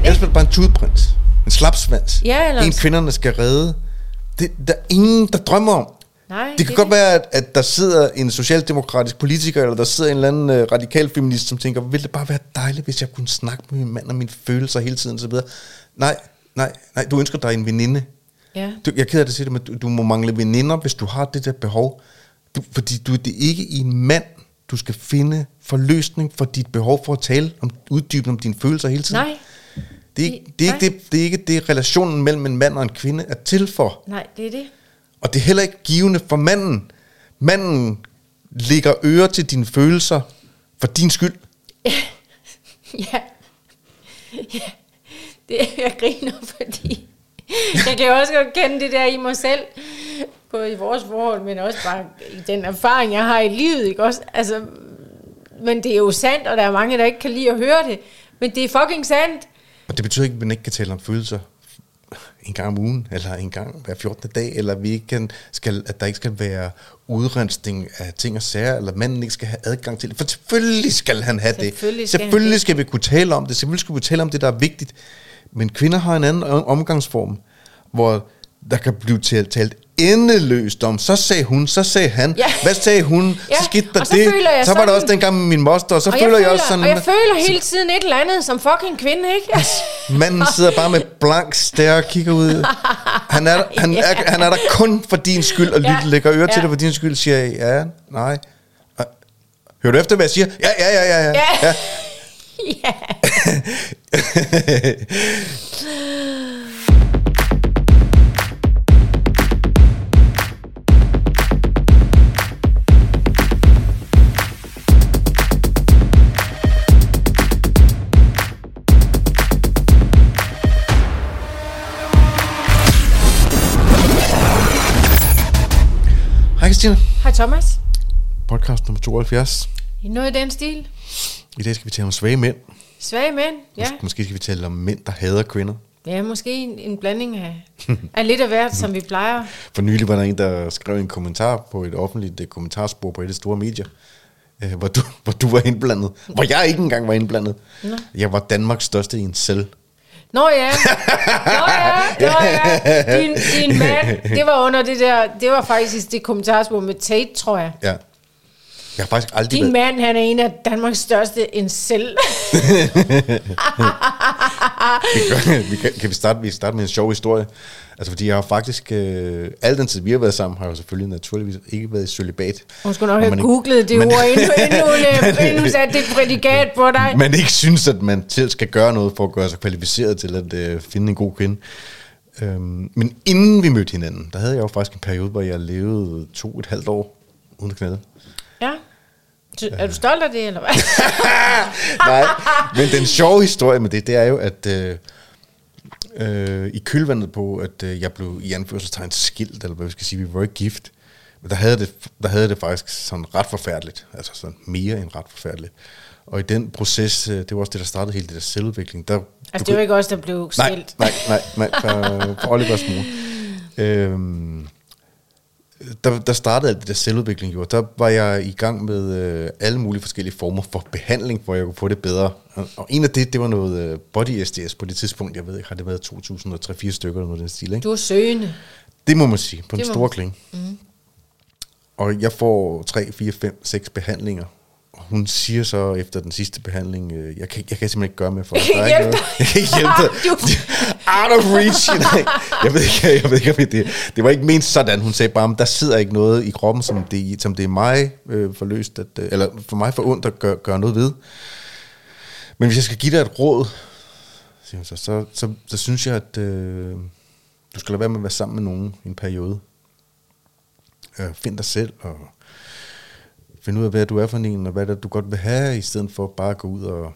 Ellers er det bare en tudprins. En slapsvans. Ja, eller en kvinderne skal redde. Det der er ingen, der drømmer om. Nej, det kan godt være, at der sidder en socialdemokratisk politiker, eller der sidder en eller anden radikal feminist, som tænker, ville det bare være dejligt, hvis jeg kunne snakke med min mand og mine følelser hele tiden, så videre. Nej, du ønsker dig en veninde. Ja. Jeg er ked af at sige det, men du må mangle veninder, hvis du har det der behov. Fordi det er ikke i en mand, du skal finde forløsning for dit behov for at tale om, uddybe om dine følelser hele tiden. Nej. Det er ikke det, relationen mellem en mand og en kvinde er til for. Nej, det er det. Og det er heller ikke givende for manden. Manden lægger øre til dine følelser for din skyld. Ja. Jeg griner, fordi jeg kan jo også godt kende det der i mig selv, både i vores forhold, men også bare i den erfaring, jeg har i livet, ikke også? Altså, men det er jo sandt, og der er mange, der ikke kan lide at høre det, men det er fucking sandt. Og det betyder ikke, at man ikke kan tale om følelser en gang om ugen, eller en gang hver 14. dag, eller at der ikke skal være udrensning af ting og sager, eller manden ikke skal have adgang til det. For selvfølgelig skal han have det. Selvfølgelig skal vi kunne tale om det. Selvfølgelig skal vi tale om det, der er vigtigt. Men kvinder har en anden omgangsform, hvor der kan blive talt endeløst om, så sagde hun, så sagde han, hvad sagde hun, så skete der det, så var der også dengang med min moster, og så føler jeg også sådan. Og jeg føler hele tiden et eller andet som fucking kvinde, ikke? Manden sidder bare med blank stær og kigger ud. Han er der kun for din skyld, og lægger øre til det for din skyld, siger jeg, ja, nej. Hører du efter, hvad jeg siger? Ja. Hej Christina. Hej Thomas. Podcast nummer 72. Noget i den stil. I dag skal vi tale om svage mænd. Svage mænd, ja. Måske skal vi tale om mænd, der hader kvinder. Ja, måske en blanding af lidt af hvert, som vi plejer. For nylig var der en, der skrev en kommentar på et offentligt kommentarspor på et af de store medier, hvor du var indblandet. Hvor jeg ikke engang var indblandet. Nå. Jeg var Danmarks største i en cell. Nå ja. Din mand, det var under det der, det var faktisk det kommentarspor med Tate, tror jeg. Ja. Jeg har faktisk aldrig Din mand, han er en af Danmarks største incel. Kan vi starte med en sjov historie? Altså fordi jeg har faktisk al den tid vi har været sammen, har jeg jo selvfølgelig naturligvis ikke været i cølibat. Hun skulle nok have googlet det ord, inden hun satte det prædikat på dig. Man ikke synes, at man selv skal gøre noget for at gøre sig kvalificeret til at finde en god kvinde. Men inden vi mødte hinanden, der havde jeg jo faktisk en periode, hvor jeg levede 2,5 år uden knalde. Ja. Er du stolt af det, eller hvad? Nej, men den sjove historie med det er jo, at i kølvandet på, at jeg blev i anførselstegn skilt, eller hvad vi skal sige, vi var ikke gift, men der havde det faktisk sådan ret forfærdeligt, altså sådan mere end ret forfærdeligt. Og i den proces, det var også det, der startede hele det der selvudvikling. Altså det var ikke også, der blev skilt? Nej, for Olivers mor. Der startede alt det der selvudvikling jo. Der var jeg i gang med alle mulige forskellige former for behandling, hvor jeg kunne få det bedre. Og en af det var noget body SDS på det tidspunkt. Jeg ved ikke, har det været 2003-4 stykker eller noget den stil, ikke? Du er søgende. Det må man sige, på en stor klinge. Mm. Og jeg får 3, 4, 5, 6 behandlinger. Og hun siger så efter den sidste behandling, jeg kan simpelthen ikke gøre mere for dig. Jeg kan ikke hjælpe dig. Out of reach. Jeg ved ikke, det var ikke ment sådan. Hun sagde bare, der sidder ikke noget i kroppen, som det er mig forløst, eller for mig for ondt at gøre noget ved. Men hvis jeg skal give dig et råd, siger hun så synes jeg, at du skal lade være med at være sammen med nogen i en periode. Find dig selv og finde ud af, hvad du er for en, og hvad det, du godt vil have, i stedet for bare at gå ud og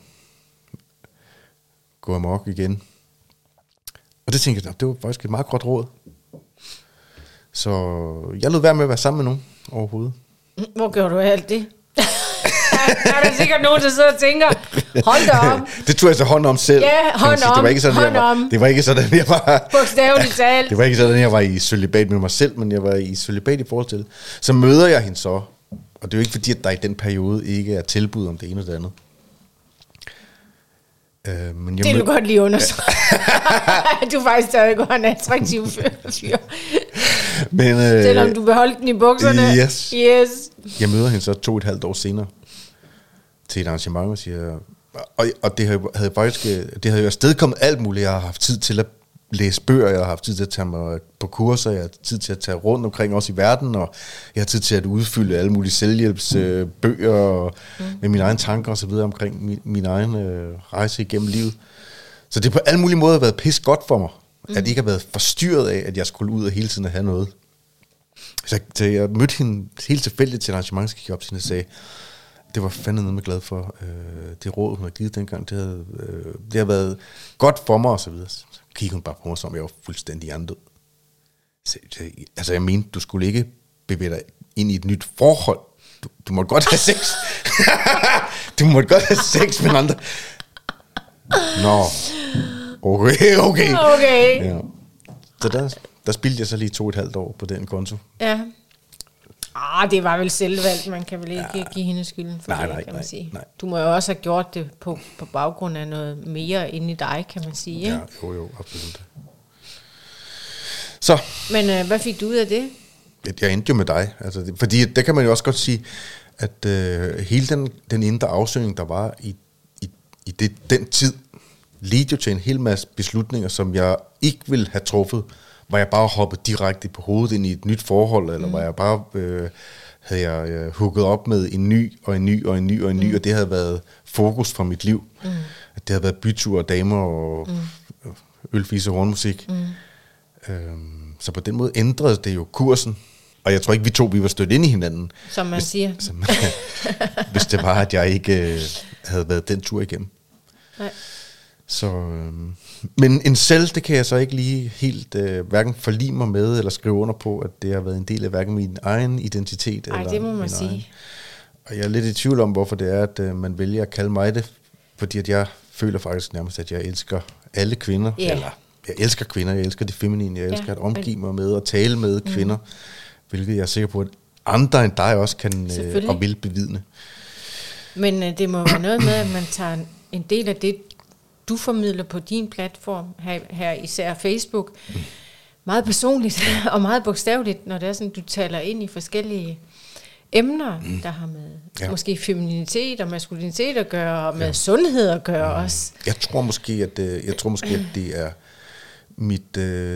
gå amok igen. Og det tænkte jeg, det var faktisk et meget godt råd. Så jeg lod være med at være sammen med nogen overhovedet. Hvor gjorde du alt det? Der er der sikkert nogen, der sidder og tænker, hold da om. Det tog jeg så hånd om selv. Ja, hånd om. Det var ikke sådan, jeg var... Bogstaveligt talt. Det var ikke sådan, jeg var i cølibat med mig selv, men jeg var i cølibat i forhold til. Så møder jeg hende så. Og det er jo ikke fordi, at der i den periode ikke er tilbud om det ene og det andet. Men det vil du godt lige undersøge. Du er faktisk stadig godt en attraktiv fyr. Men, selvom du beholdt den i bukserne. Yes. Jeg møder hende så 2,5 år senere til et arrangement og siger, og det havde faktisk, det havde jo afstedkommet alt muligt. Jeg har haft tid til at læse bøger, jeg har haft tid til at tage mig på kurser, jeg har tid til at tage rundt omkring også i verden, og jeg har tid til at udfylde alle mulige selvhjælpsbøger med mine egne tanker og så videre omkring min egen rejse igennem livet. Så det på alle mulige måder været pis godt for mig, at jeg ikke har været forstyrret af, at jeg skulle ud og hele tiden have noget. Så jeg mødte hende helt tilfældigt til et arrangement, så gik jeg op til hende og sagde, det var fandme med glad for, det råd, hun havde givet dengang, det har været godt for mig og så videre. Så kiggede hun bare på mig, som jeg var fuldstændig hjernedød. Altså jeg mente, du skulle ikke bevæge dig ind i et nyt forhold. Du måtte godt have sex. Du måtte godt have sex med andre. Nå, okay. Ja. Så der spildte jeg så lige 2,5 år på den konto. Ja. Det var vel selvvalgt, man kan vel ikke give hende skylden for det, kan man sige. Nej. Du må jo også have gjort det på baggrund af noget mere inde i dig, kan man sige. Ja, jo, absolut. Så. Men hvad fik du ud af det? Jeg endte jo med dig, altså, fordi der kan man jo også godt sige, at hele den indre afsøgning, der var i den tid, ledte jo til en hel masse beslutninger, som jeg ikke ville have truffet, var jeg bare hoppet direkte på hovedet ind i et nyt forhold, eller var jeg bare havde jeg hooket op med en ny, og det havde været fokus for mit liv. At det havde været byture, damer og ølfis og hornmusik. Så på den måde ændrede det jo kursen, og jeg tror ikke, vi var stødt ind i hinanden. Som man siger. Hvis det var, at jeg ikke havde været den tur igennem. Nej. Så, men en selv, det kan jeg så ikke lige helt hverken forlige mig med, eller skrive under på, at det har været en del af hverken min egen identitet. Nej, det må man sige. Egen. Og jeg er lidt i tvivl om, hvorfor det er, at man vælger at kalde mig det, fordi at jeg føler faktisk nærmest, at jeg elsker alle kvinder, eller jeg elsker kvinder, jeg elsker det feminine, jeg elsker at omgive mig med og tale med kvinder, hvilket jeg er sikker på, at andre end dig også kan og vil bevidne. Men det må være noget med, at man tager en del af det, du formidler på din platform, her især Facebook, meget personligt og meget bogstaveligt, når det er sådan, du taler ind i forskellige emner, der har med måske feminitet og maskulinitet at gøre, og med sundhed at gøre også. Jeg tror måske, at det er mit...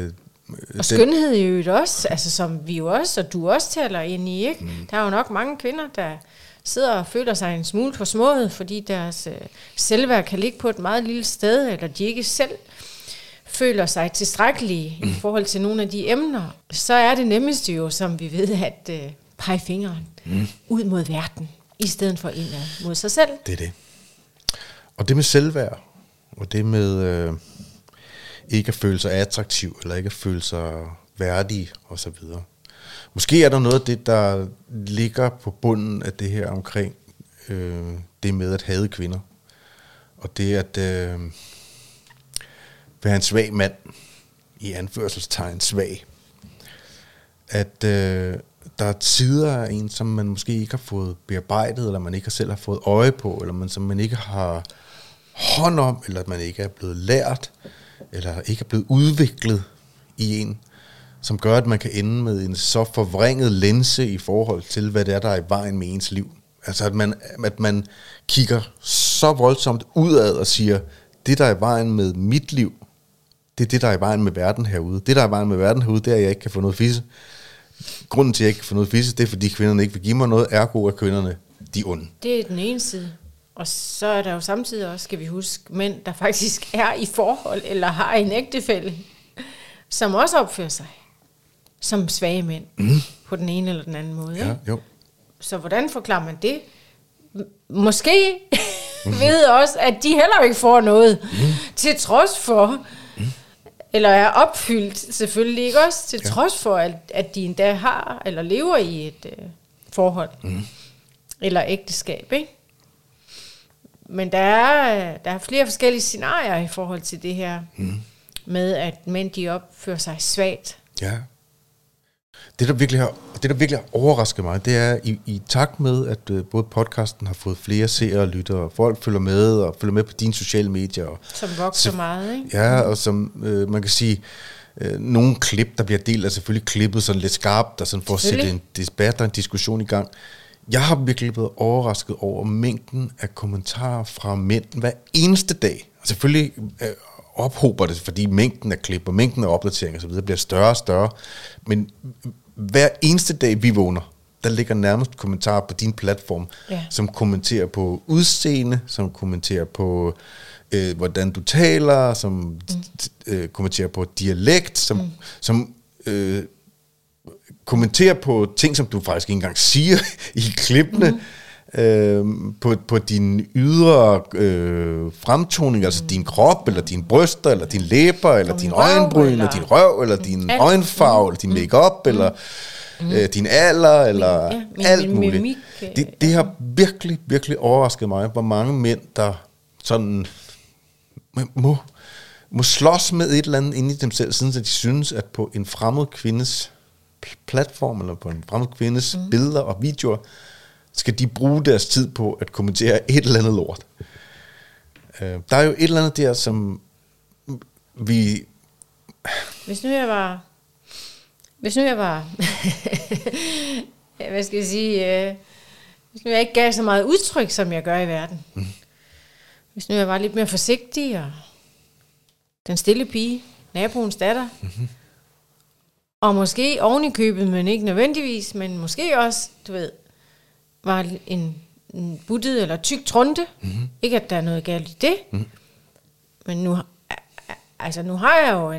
og skønhed i øvrigt også, altså som vi jo også, og du også taler ind i, ikke? Der er jo nok mange kvinder, der sidder og føler sig en smule forsmået, fordi deres selvværd kan ligge på et meget lille sted, eller de ikke selv føler sig tilstrækkelige i forhold til nogle af de emner. Så er det nemmeste jo, som vi ved, at pege fingeren ud mod verden, i stedet for indad mod sig selv. Det er det. Og det med selvværd, og det med ikke at føle sig attraktiv, eller ikke at føle sig værdig, og så videre. Måske er der noget af det, der ligger på bunden af det her omkring det med at hade kvinder. Og det at være en svag mand, i anførselstegn svag. At der er tider af en, som man måske ikke har fået bearbejdet, eller man ikke selv har fået øje på, eller som man ikke har hånd om, eller at man ikke er blevet lært, eller ikke er blevet udviklet i en, som gør, at man kan ende med en så forvrænget linse i forhold til, hvad det er, der er i vejen med ens liv. Altså, at man kigger så voldsomt udad og siger, det, der er i vejen med mit liv, det er det, der er i vejen med verden herude. Det, der er i vejen med verden herude, det er, at jeg ikke kan få noget fisse. Grunden til, at jeg ikke kan få noget fisse, det er, fordi kvinderne ikke vil give mig noget, ergo er kvinderne de onde. Det er den ene side. Og så er der jo samtidig også, skal vi huske, mænd, der faktisk er i forhold, eller har en ægtefælle, som også opfører sig som svage mænd, på den ene eller den anden måde. Ja, jo. Så hvordan forklarer man det? Måske ved også, at de heller ikke får noget, til trods for, eller er opfyldt selvfølgelig ikke også, til trods for, at de endda har, eller lever i et forhold, eller ægteskab, ikke? Men der er flere forskellige scenarier i forhold til det her, med at mænd de opfører sig svagt. Ja. Det, der virkelig har overrasket mig, det er i takt med, at både podcasten har fået flere seere og lyttere, folk følger med på dine sociale medier. Som vokser meget, ikke? Ja, og som man kan sige, nogle klip, der bliver delt, er selvfølgelig klippet sådan lidt skarpt, og sådan for at sætte en debat og en diskussion i gang. Jeg har virkelig blevet overrasket over mængden af kommentarer fra mænd hver eneste dag. Og selvfølgelig ophober det, fordi mængden af klip og mængden af opdateringer og så videre bliver større og større. Men hver eneste dag, vi vågner, der ligger nærmest kommentarer på din platform, som kommenterer på udseende, som kommenterer på hvordan du taler, som kommenterer på dialekt, som kommenterer på ting, som du faktisk ikke engang siger i klippene, på din ydre fremtoning, altså din krop, eller dine bryster, eller dine læber, eller din øjenbryn, eller din røv, eller din øjenfarve, eller din makeup, eller din alder, eller alt muligt. Det har virkelig, virkelig overrasket mig, hvor mange mænd, der sådan må slås med et eller andet inde i dem selv, siden at de synes, at på en fremmed kvindes platform, eller på en fremmed kvindes billeder og videoer, skal de bruge deres tid på at kommentere et eller andet lort. Der er jo et eller andet der, som vi... Hvis nu jeg var hvad skal jeg sige, hvis nu jeg ikke gav så meget udtryk, som jeg gør i verden. Hvis nu jeg var lidt mere forsigtig, og den stille pige, naboens datter, og måske oven i købet, men ikke nødvendigvis, men måske også, du ved, var en buttet eller tyk trunte. Ikke at der er noget galt i det, men nu har jeg jo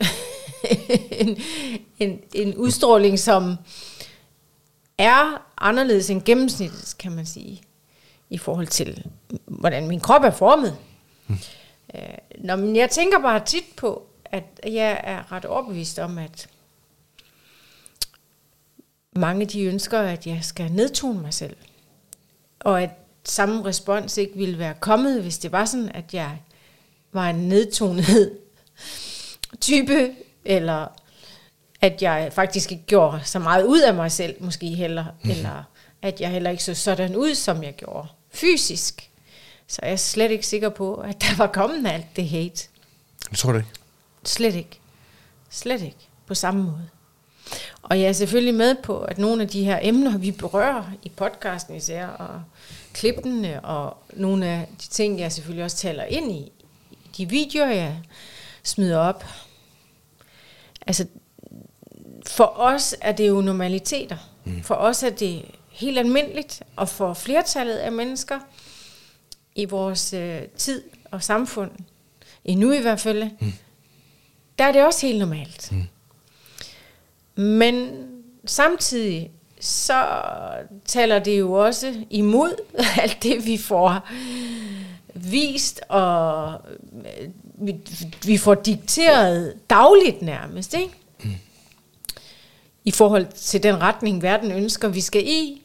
en udstråling, som er anderledes end gennemsnittet, kan man sige, i forhold til, hvordan min krop er formet. Men jeg tænker bare tit på, at jeg er ret overbevist om, at mange de ønsker, at jeg skal nedtone mig selv. Og at samme respons ikke ville være kommet, hvis det var sådan, at jeg var en nedtonet type, eller at jeg faktisk ikke gjorde så meget ud af mig selv, måske heller, eller at jeg heller ikke så sådan ud, som jeg gjorde fysisk. Så jeg er slet ikke sikker på, at der var kommet alt det hate. Jeg tror det ikke. Slet ikke. Slet ikke. På samme måde. Og jeg er selvfølgelig med på, at nogle af de her emner, vi berører i podcasten især, og klippene, og nogle af de ting, jeg selvfølgelig også taler ind i de videoer, jeg smider op. Altså, for os er det jo normaliteter. For os er det helt almindeligt, og for flertallet af mennesker i vores tid og samfund, endnu i hvert fald, der er det også helt normalt. Men samtidig så taler det jo også imod alt det, vi får vist, og vi får dikteret dagligt nærmest, ikke? I forhold til den retning, verden ønsker, vi skal i.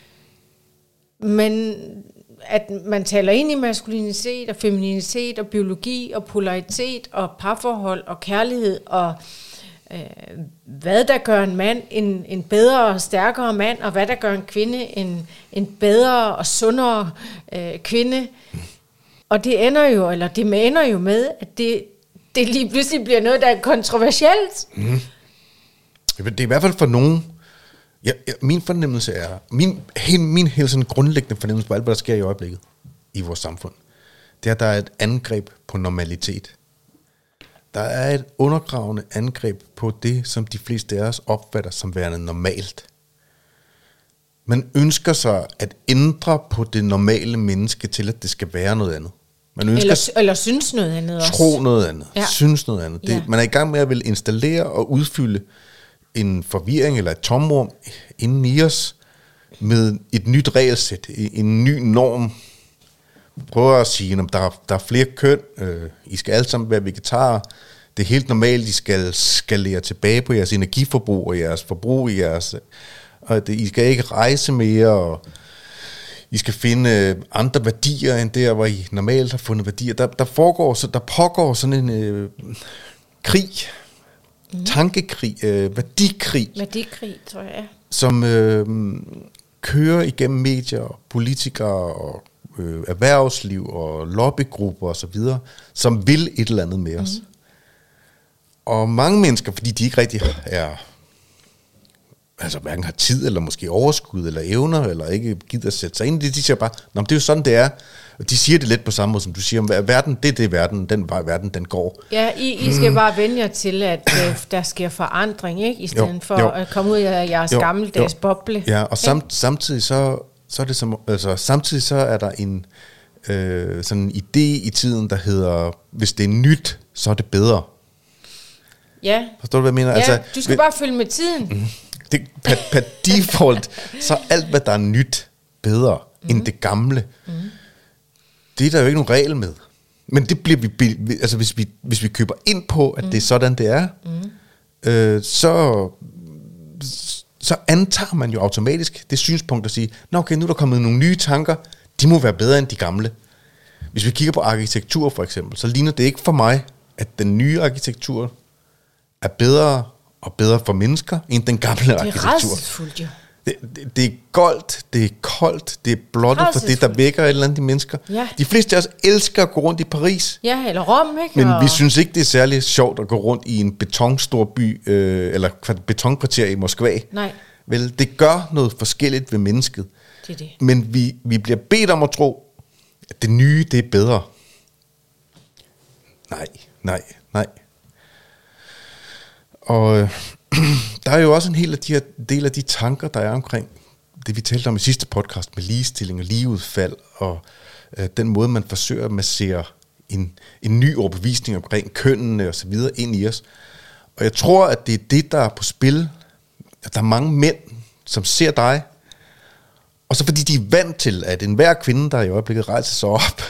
Men at man taler ind i maskulinitet og femininitet og biologi og polaritet og parforhold og kærlighed og hvad der gør en mand en bedre og stærkere mand, og hvad der gør en kvinde en bedre og sundere kvinde. Og det ender jo med, at det lige pludselig bliver noget, der er kontroversielt. Det er i hvert fald for nogen. Min fornemmelse er, min helt sådan grundlæggende fornemmelse på alt, hvad der sker i øjeblikket i vores samfund, det er, at der er et angreb på normalitet. Der er et undergravende angreb på det, som de fleste af os opfatter som værende normalt. Man ønsker sig at ændre på det normale menneske til, at det skal være noget andet. Man ønsker eller synes noget andet også. Tro noget andet. Ja. Synes noget andet. Det, man er i gang med at vil installere og udfylde en forvirring eller et tomrum inden i os med et nyt regelsæt, en ny norm. Prøver at sige, at der er flere køn, I skal alle sammen være vegetarer, det er helt normalt, I skal skalere tilbage på jeres energiforbrug og jeres forbrug, I skal ikke rejse mere, og I skal finde andre værdier end der, hvor I normalt har fundet værdier. Der pågår sådan en krig tankekrig, værdikrig. Værdikrig, tror jeg, ja. Som kører igennem medier, politikere og erhvervsliv og lobbygrupper og så videre, som vil et eller andet med os. Og mange mennesker, fordi de ikke rigtig hverken har tid, eller måske overskud, eller evner, eller ikke gider at sætte sig ind i det, de siger bare, nå, det er jo sådan, det er. Og de siger det lidt på samme måde, som du siger, verden, det er verden, den vej verden, den går. Ja, I skal bare vende jer til, at der sker forandring, ikke? I stedet for at komme ud af jeres gammeldags boble. Ja, og samtidig så er det som, altså samtidig så er der en sådan en idé i tiden, der hedder, hvis det er nyt, så er det bedre. Ja. Forstår du, hvad jeg mener? Ja, altså, du skal bare følge med tiden. Det, per default, så er alt, hvad der er nyt, bedre end det gamle. Det er der jo ikke nogen regel med. Men det bliver vi, altså hvis vi køber ind på, at det er sådan, det er, så antager man jo automatisk det synspunkt at sige, nå okay, nu er der kommet nogle nye tanker, de må være bedre end de gamle. Hvis vi kigger på arkitektur for eksempel, så ligner det ikke for mig, at den nye arkitektur er bedre og bedre for mennesker, end den gamle arkitektur. Det er rædselsfuldt, jo. Det er goldt, det er koldt, det er blottet for det, der vækker et eller andet i mennesker. Ja. De fleste af os elsker at gå rundt i Paris. Ja, eller Rom, ikke? Men vi synes ikke, det er særlig sjovt at gå rundt i en betonstor by, eller betonkvarter i Moskva. Nej. Vel, det gør noget forskelligt ved mennesket. Det er det. Men vi bliver bedt om at tro, at det nye, det er bedre. Nej. Og der er jo også en hel del af de tanker, der er omkring det, vi talte om i sidste podcast med ligestilling og ligeudfald, og den måde, man forsøger at massere en ny overbevisning omkring kønnene og så videre ind i os. Og jeg tror, at det er det, der er på spil. At der er mange mænd, som ser dig, og så fordi de er vant til, at enhver kvinde, der i øjeblikket rejser sig op,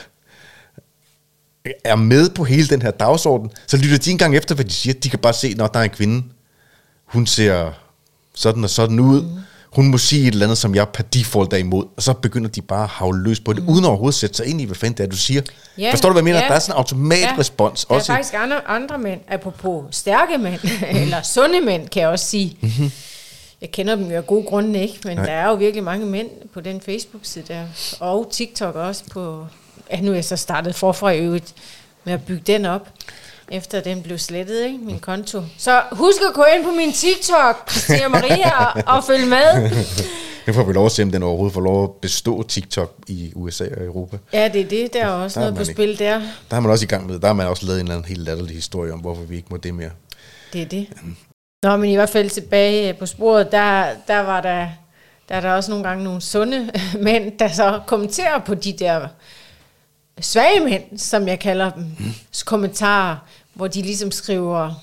er med på hele den her dagsorden, så lytter de en gang efter, hvad de siger. De kan bare se, når der er en kvinde, hun ser sådan og sådan ud. Hun må sige et eller andet, som jeg per default er imod. Og så begynder de bare at havle løs på det, uden overhovedet sætte sig ind i, hvad fanden det er, du siger. Ja, forstår du, hvad jeg mener? Der er sådan en automatrespons. Der er faktisk andre mænd, apropos stærke mænd, eller sunde mænd, kan jeg også sige. Jeg kender dem jo af gode grunde ikke, men der er jo virkelig mange mænd på den Facebook-side der, og TikTok også på. Nu er jeg så startet forfra i øvrigt med at bygge den op, efter den blev slettet, ikke? Min konto. Så husk at gå ind på min TikTok, Christina Maria, og følge med. Nu får vi lov at se, om den overhovedet får lov at bestå TikTok i USA og Europa. Ja, det er det. Der er også noget på spil der. Der er man også i gang med. Der har man også lavet en eller anden helt latterlig historie om, hvorfor vi ikke må det mere. Det er det. Nå, men i hvert fald tilbage på sporet, der var der også nogle gange nogle sunde mænd, der så kommenterer på de der svage mænd, som jeg kalder dem, kommentarer, hvor de ligesom skriver,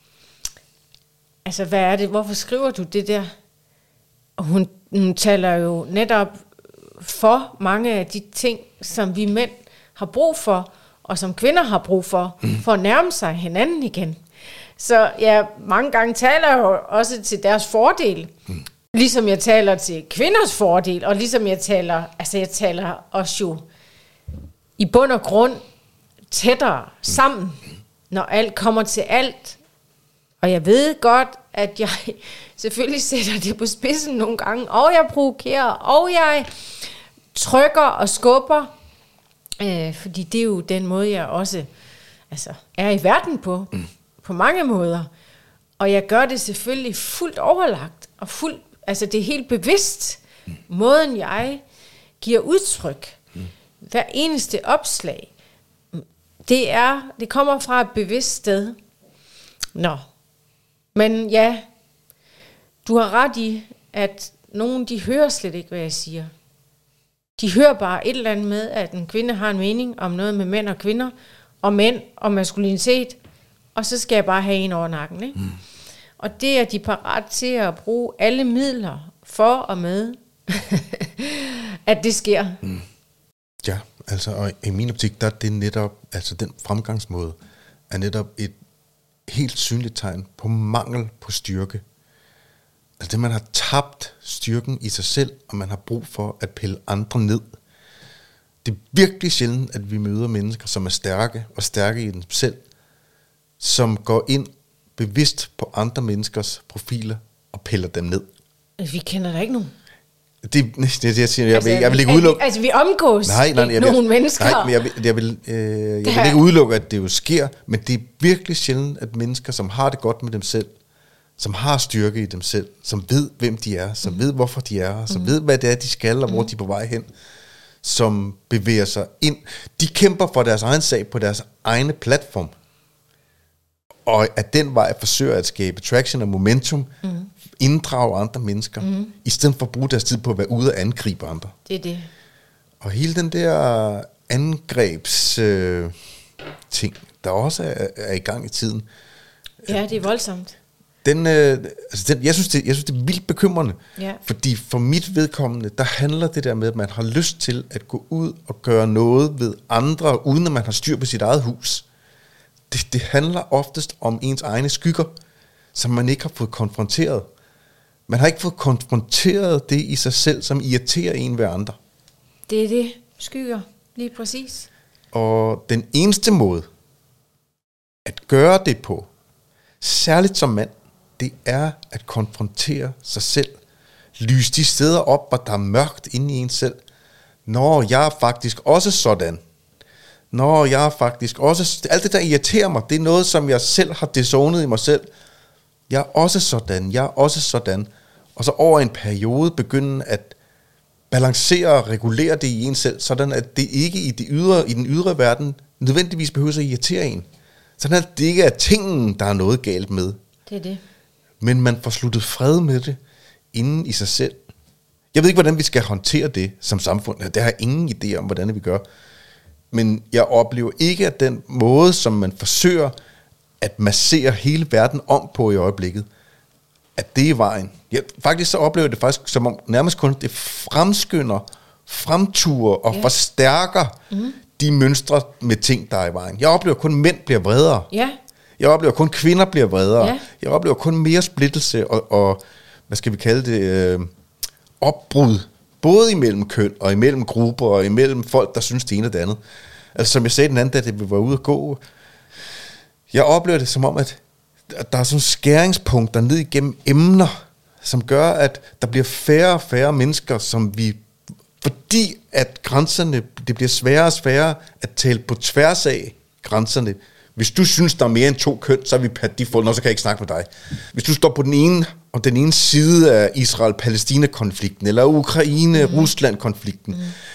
altså hvad er det, hvorfor skriver du det der? Og hun taler jo netop for mange af de ting, som vi mænd har brug for, og som kvinder har brug for at nærme sig hinanden igen. Så ja, mange gange taler jeg jo også til deres fordel, ligesom jeg taler til kvinders fordel, og ligesom jeg taler også jo i bund og grund tættere sammen, når alt kommer til alt. Og jeg ved godt, at jeg selvfølgelig sætter det på spidsen nogle gange, og jeg provokerer, og jeg trykker og skubber, fordi det er jo den måde, jeg også er i verden på mange måder. Og jeg gør det selvfølgelig fuldt overlagt, og det er helt bevidst, måden jeg giver udtryk. Hver eneste opslag, det kommer fra et bevidst sted. Nå, men ja, du har ret i, at nogen, de hører slet ikke, hvad jeg siger. De hører bare et eller andet med, at en kvinde har en mening om noget med mænd og kvinder, og mænd og maskulinitet, og så skal jeg bare have en over nakken, ikke? Og det er de parat til at bruge alle midler for og med, at det sker. Ja, altså, og i min optik, der er det netop, altså den fremgangsmåde, er netop et helt synligt tegn på mangel på styrke. Altså det, man har tabt styrken i sig selv, og man har brug for at pille andre ned. Det er virkelig sjældent, at vi møder mennesker, som er stærke, og stærke i dem selv, som går ind bevidst på andre menneskers profiler og piller dem ned. Vi kender der ikke nogen. Det jeg siger, jeg vil ikke udelukke. Altså, vi omgås nogle mennesker. Nej, men jeg vil ikke udelukke, at det jo sker, men det er virkelig sjældent, at mennesker, som har det godt med dem selv, som har styrke i dem selv, som ved, hvem de er, som ved, hvorfor de er, som ved, hvad det er, de skal, og hvor de er på vej hen, som bevæger sig ind. De kæmper for deres egen sag på deres egne platform. Og at den vej forsøger at skabe traction og momentum, inddrage andre mennesker, i stedet for at bruge deres tid på at være ude og angribe andre. Det er det. Altså, Og hele den der angrebs ting, der også er i gang i tiden. Ja, det er voldsomt. Jeg synes, det er vildt bekymrende. Ja. Fordi for mit vedkommende, der handler det der med, at man har lyst til at gå ud og gøre noget ved andre, uden at man har styr på sit eget hus. Det handler oftest om ens egne skygger, som man ikke har fået konfronteret. Man har ikke fået konfronteret det i sig selv, som irriterer en ved andre. Det er det. Skygger. Lige præcis. Og den eneste måde at gøre det på, særligt som mand, det er at konfrontere sig selv. Lyse de steder op, hvor der er mørkt inde i en selv. Når jeg er faktisk også sådan. Når jeg er faktisk også... Alt det, der irriterer mig, det er noget, som jeg selv har disonet i mig selv. Jeg er også sådan, jeg er også sådan. Og så over en periode begynde at balancere og regulere det i en selv, sådan at det ikke i den ydre verden nødvendigvis behøver at irritere en. Sådan at det ikke er tingen, der er noget galt med. Det er det. Men man får sluttet fred med det inden i sig selv. Jeg ved ikke, hvordan vi skal håndtere det som samfund. Det har jeg ingen idé om, hvordan vi gør. Men jeg oplever ikke, at den måde, som man forsøger at massere hele verden om på i øjeblikket, at det er vejen. Faktisk så oplever jeg det faktisk, som om nærmest kun det fremskynder, fremturer og forstærker de mønstre med ting, der er i vejen. Jeg oplever kun, at mænd bliver vredere. Ja. Jeg oplever kun, at kvinder bliver vredere. Ja. Jeg oplever kun mere splittelse og hvad skal vi kalde det, opbrud. Både imellem køn og imellem grupper og imellem folk, der synes det ene og det andet. Altså som jeg sagde den anden dag, da vi var ude at gå, jeg oplever det som om, at der er sådan skæringspunkter ned igennem emner, som gør, at der bliver færre og færre mennesker, som vi, fordi at grænserne, det bliver sværere og sværere at tale på tværs af grænserne. Hvis du synes, der er mere end 2 køn, så er vi per default, så kan jeg ikke snakke med dig. Hvis du står på den ene side af Israel-Palæstina-konflikten, eller Ukraine-Rusland-konflikten,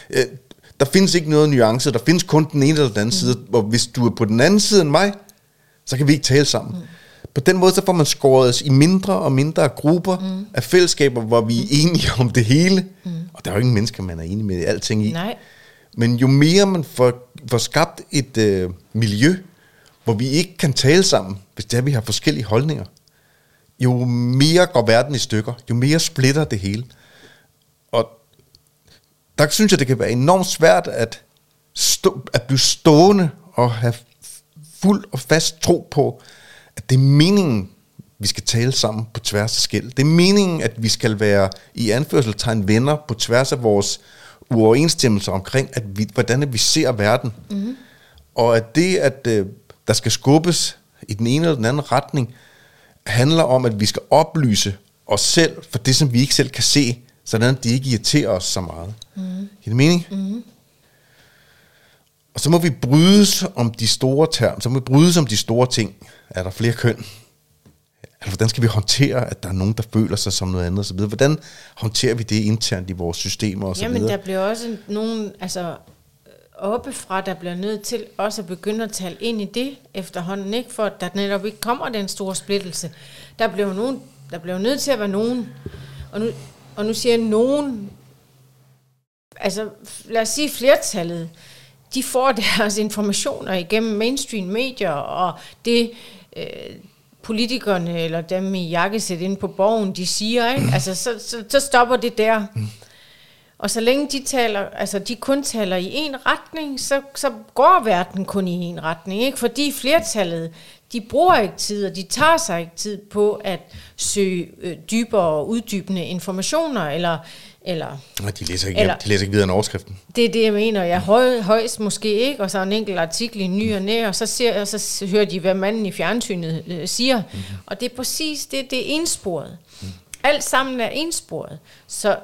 der findes ikke noget nuance, der findes kun den ene eller den anden side, og hvis du er på den anden side end mig, så kan vi ikke tale sammen. På den måde, så får man skåret os i mindre og mindre grupper af fællesskaber, hvor vi er enige om det hele. Og der er jo ingen mennesker, man er enig med alting i. Nej. Men jo mere man får skabt et miljø, hvor vi ikke kan tale sammen, hvis det er, vi har forskellige holdninger, jo mere går verden i stykker, jo mere splitter det hele. Og der synes jeg, det kan være enormt svært at blive stående og have fuld og fast tro på, at det er meningen, vi skal tale sammen på tværs af skel. Det er meningen, at vi skal være i anførselstegn venner på tværs af vores uoverensstemmelser omkring, hvordan vi ser verden. Og at det, at der skal skubbes i den ene eller den anden retning, handler om, at vi skal oplyse os selv for det, som vi ikke selv kan se, sådan at det ikke irriterer os så meget. Giver det mening? Og så må vi brydes om de store termer, så må vi brydes om de store ting. Er der flere køn? Altså, hvordan skal vi håndtere, at der er nogen, der føler sig som noget andet og så videre? Hvordan håndterer vi det internt i vores systemer og så videre? Jamen, der bliver også nogen, altså oppefra, der bliver nødt til også at begynde at tale ind i det efterhånden, ikke? For at der netop ikke kommer den store splittelse. Der bliver nødt til at være nogen, og nu siger jeg nogen, altså lad os sige flertallet, de får deres informationer igennem mainstream medier, og det politikerne eller dem i jakkesæt inde på Borgen, de siger, ikke? Altså så stopper det der. Og så længe de kun taler i en retning, så går verden kun i en retning, ikke? Fordi flertallet, de bruger ikke tid, og de tager sig ikke tid på at søge dybere og uddybende informationer, eller Eller, de læser ikke videre end overskriften. Det er det, jeg mener. Jeg højst måske ikke, og så en enkelt artikel i ny og næ, og så hører de, hvad manden i fjernsynet siger. Og det er præcis det er ensporet. Alt sammen er ensporet. Så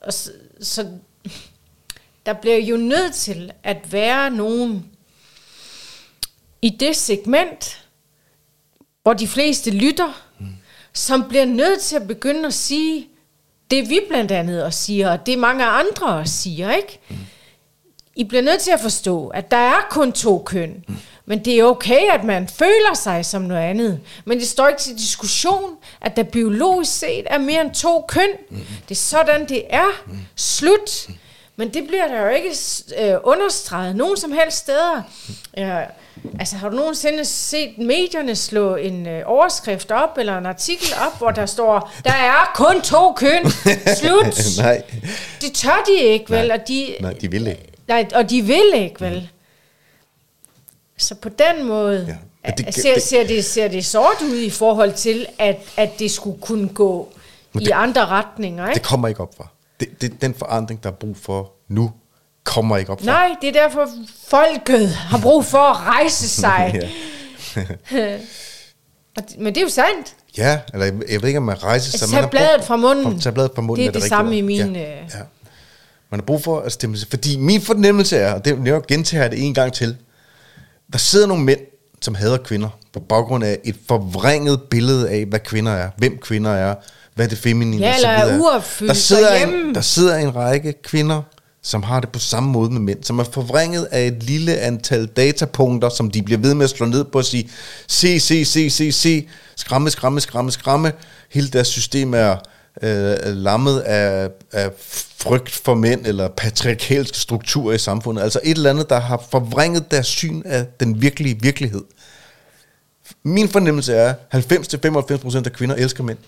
der bliver jo nødt til at være nogen i det segment, hvor de fleste lytter, som bliver nødt til at begynde at sige det vi blandt andet også siger, og det mange andre også siger, ikke? I bliver nødt til at forstå, at der er kun 2 køn, men det er okay, at man føler sig som noget andet, men det står ikke til diskussion, at der biologisk set er mere end 2 køn. Det er sådan, det er. Slut. Men det bliver der jo ikke understreget nogen som helst steder. Altså, har du nogensinde set medierne slå en overskrift op, eller en artikel op, hvor der står, der er kun 2 køn, slut. Nej. Det tør de ikke, vel? Nej, de vil ikke. Nej, og de vil ikke, vel? Så på den måde ser det sort ud i forhold til, at det skulle kunne gå i andre retninger, ikke? Det kommer ikke op fra. Den forandring, der er brug for nu, kommer ikke op fra. Nej, det er derfor folket har brug for at rejse sig. Men det er jo sandt. Ja, eller jeg ved ikke, om man rejser sig. Tag bladet fra munden. Tag bladet fra munden. Det er det samme i min... Ja. Man har brug for at stemme sig. Fordi min fornemmelse er, og det gentager det en gang til, der sidder nogle mænd, som hader kvinder, på baggrund af et forvrænget billede af, hvad kvinder er, hvem kvinder er, hvad det feminine er. Ja, eller uopfyldt der sidder en række kvinder, som har det på samme måde med mænd, som er forvrænget af et lille antal datapunkter, som de bliver ved med at slå ned på og sige, se, skræmme. Hele deres system er lammet af frygt for mænd, eller patriarkalske strukturer i samfundet. Altså et eller andet, der har forvrænget deres syn af den virkelige virkelighed. Min fornemmelse er, 90-95% af kvinder elsker mænd.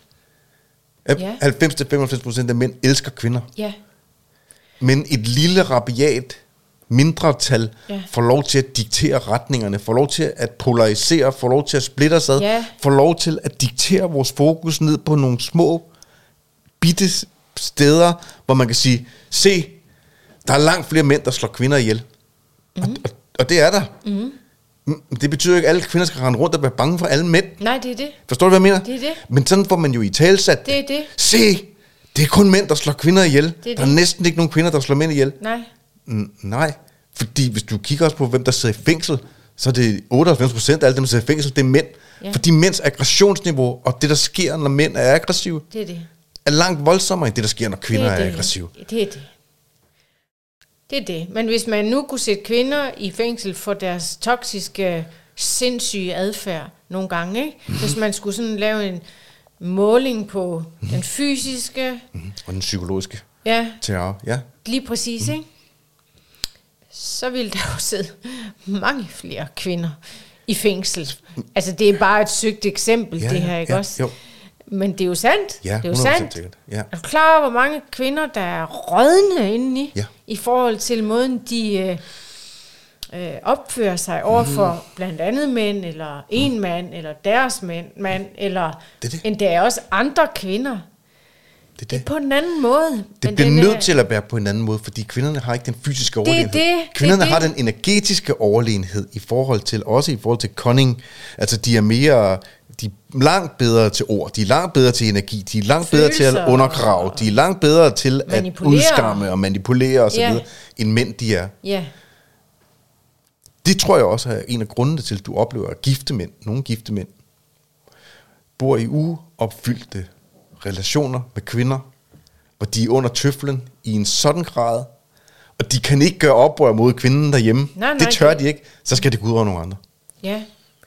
90-95% af mænd elsker kvinder. Ja. Men et lille rabiat mindretal får lov til at diktere retningerne, får lov til at polarisere, får lov til at splitte os ad, får lov til at diktere vores fokus ned på nogle små bitte steder, hvor man kan sige, se, der er langt flere mænd, der slår kvinder ihjel. Og det er der. Det betyder ikke, at alle kvinder skal rende rundt og være bange for alle mænd. Nej, det er det. Forstår du, hvad jeg mener? Det er det. Men sådan får man jo i talsat. Det er det. Se, det er kun mænd, der slår kvinder ihjel. Der er næsten ikke nogen kvinder, der slår mænd ihjel. Nej. Nej, fordi hvis du kigger også på, hvem der sidder i fængsel, så er det 98% af alle dem, der sidder i fængsel, det er mænd. Ja. Fordi mænds aggressionsniveau, og det, der sker, når mænd er aggressive, er langt voldsommere end det, der sker, når kvinder er aggressive. Det er det. Det er det. Men hvis man nu kunne sætte kvinder i fængsel for deres toksiske, sindssyge adfærd nogle gange, ikke? Hvis man skulle sådan lave en måling på den fysiske... Og den psykologiske terror. Ja. Lige præcis, ikke? Så ville der jo sidde mange flere kvinder i fængsel. Altså, det er bare et søgt eksempel, det her, ikke også? Jo. Men det er jo sandt. Ja, det er jo sandt. Ja. Er du klar over, hvor mange kvinder, der er rådne indeni, i forhold til måden, de opfører sig overfor blandt andet mænd, eller en mand, eller deres mand, eller endda også andre kvinder. Det er på en anden måde. Det bliver nødt til at være på en anden måde, fordi kvinderne har ikke den fysiske overlegenhed. Kvinderne har den energetiske overlegenhed i forhold til cunning. Altså de er langt bedre til ord, de er langt bedre til energi, de er langt bedre til at undergrave, de er langt bedre til at udskamme og manipulere osv., end mænd de er. Ja. Det tror jeg også er en af grundene til, at du oplever, at nogle gifte mænd, bor i uopfyldte relationer med kvinder, hvor de er under tøflen i en sådan grad, og de kan ikke gøre oprør mod kvinden derhjemme. Nej, det tør de ikke, så skal det gå ud over nogle andre. Ja,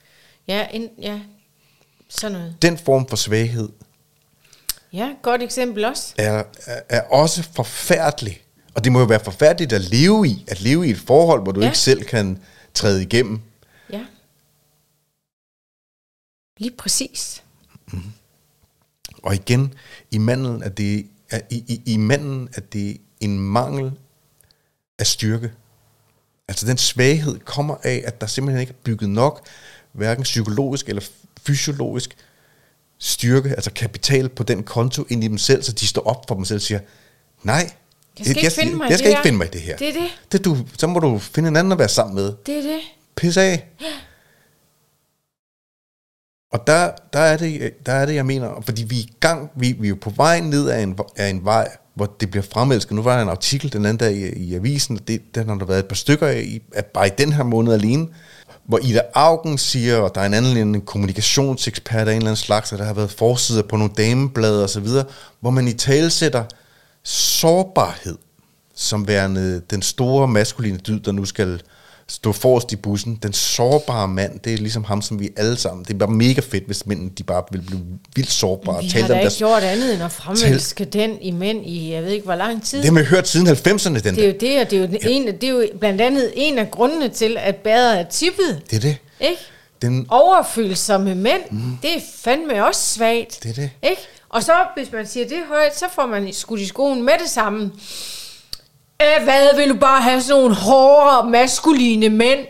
sådan noget. Den form for svaghed. Ja, godt eksempel også. Er også forfærdelig. Og det må jo være forfærdeligt at leve i. At leve i et forhold, hvor du ikke selv kan træde igennem. Ja. Lige præcis. Mm-hmm. Og igen, i manden er det en mangel af styrke. Altså den svaghed kommer af, at der simpelthen ikke er bygget nok, hverken psykologisk eller fysiologisk styrke, altså kapital på den konto ind i dem selv, så de står op for dem selv og siger, Nej. Jeg skal ikke finde mig jeg skal ikke finde mig i det her. Det er det. Så må du finde en anden at være sammen med. Det er det. Pis af. Ja. Og der er det, jeg mener, fordi vi er jo på vej ned af en vej, hvor det bliver fremelsket. Nu var der en artikel den anden dag i avisen, og den har der været et par stykker af, bare i den her måned alene, hvor Ida Auken siger, og der er en anden kommunikationsekspert af en eller anden slags, og der har været forsider på nogle dameblade og så videre, hvor man i tale sætter sårbarhed som værende den store maskuline dyd, der nu skal stå forrest i bussen. Den sårbare mand, det er ligesom ham, som vi alle sammen. Det er bare mega fedt, hvis mændene de bare vil blive vildt sårbare. Vi har da ikke gjort andet end at fremelske den i mænd i, jeg ved ikke hvor lang tid. Det har man hørt siden 90'erne. Det er jo det, og det er jo blandt andet en af grundene til, at bæret er tippet. Det er det. Ikke? Overfølsomme mænd, det er fandme også svagt. Det er det. Ikke? Og så, hvis man siger det højt, så får man skudt i skoen med det samme. Hvad, vil du bare have sådan nogle hårde, maskuline mænd?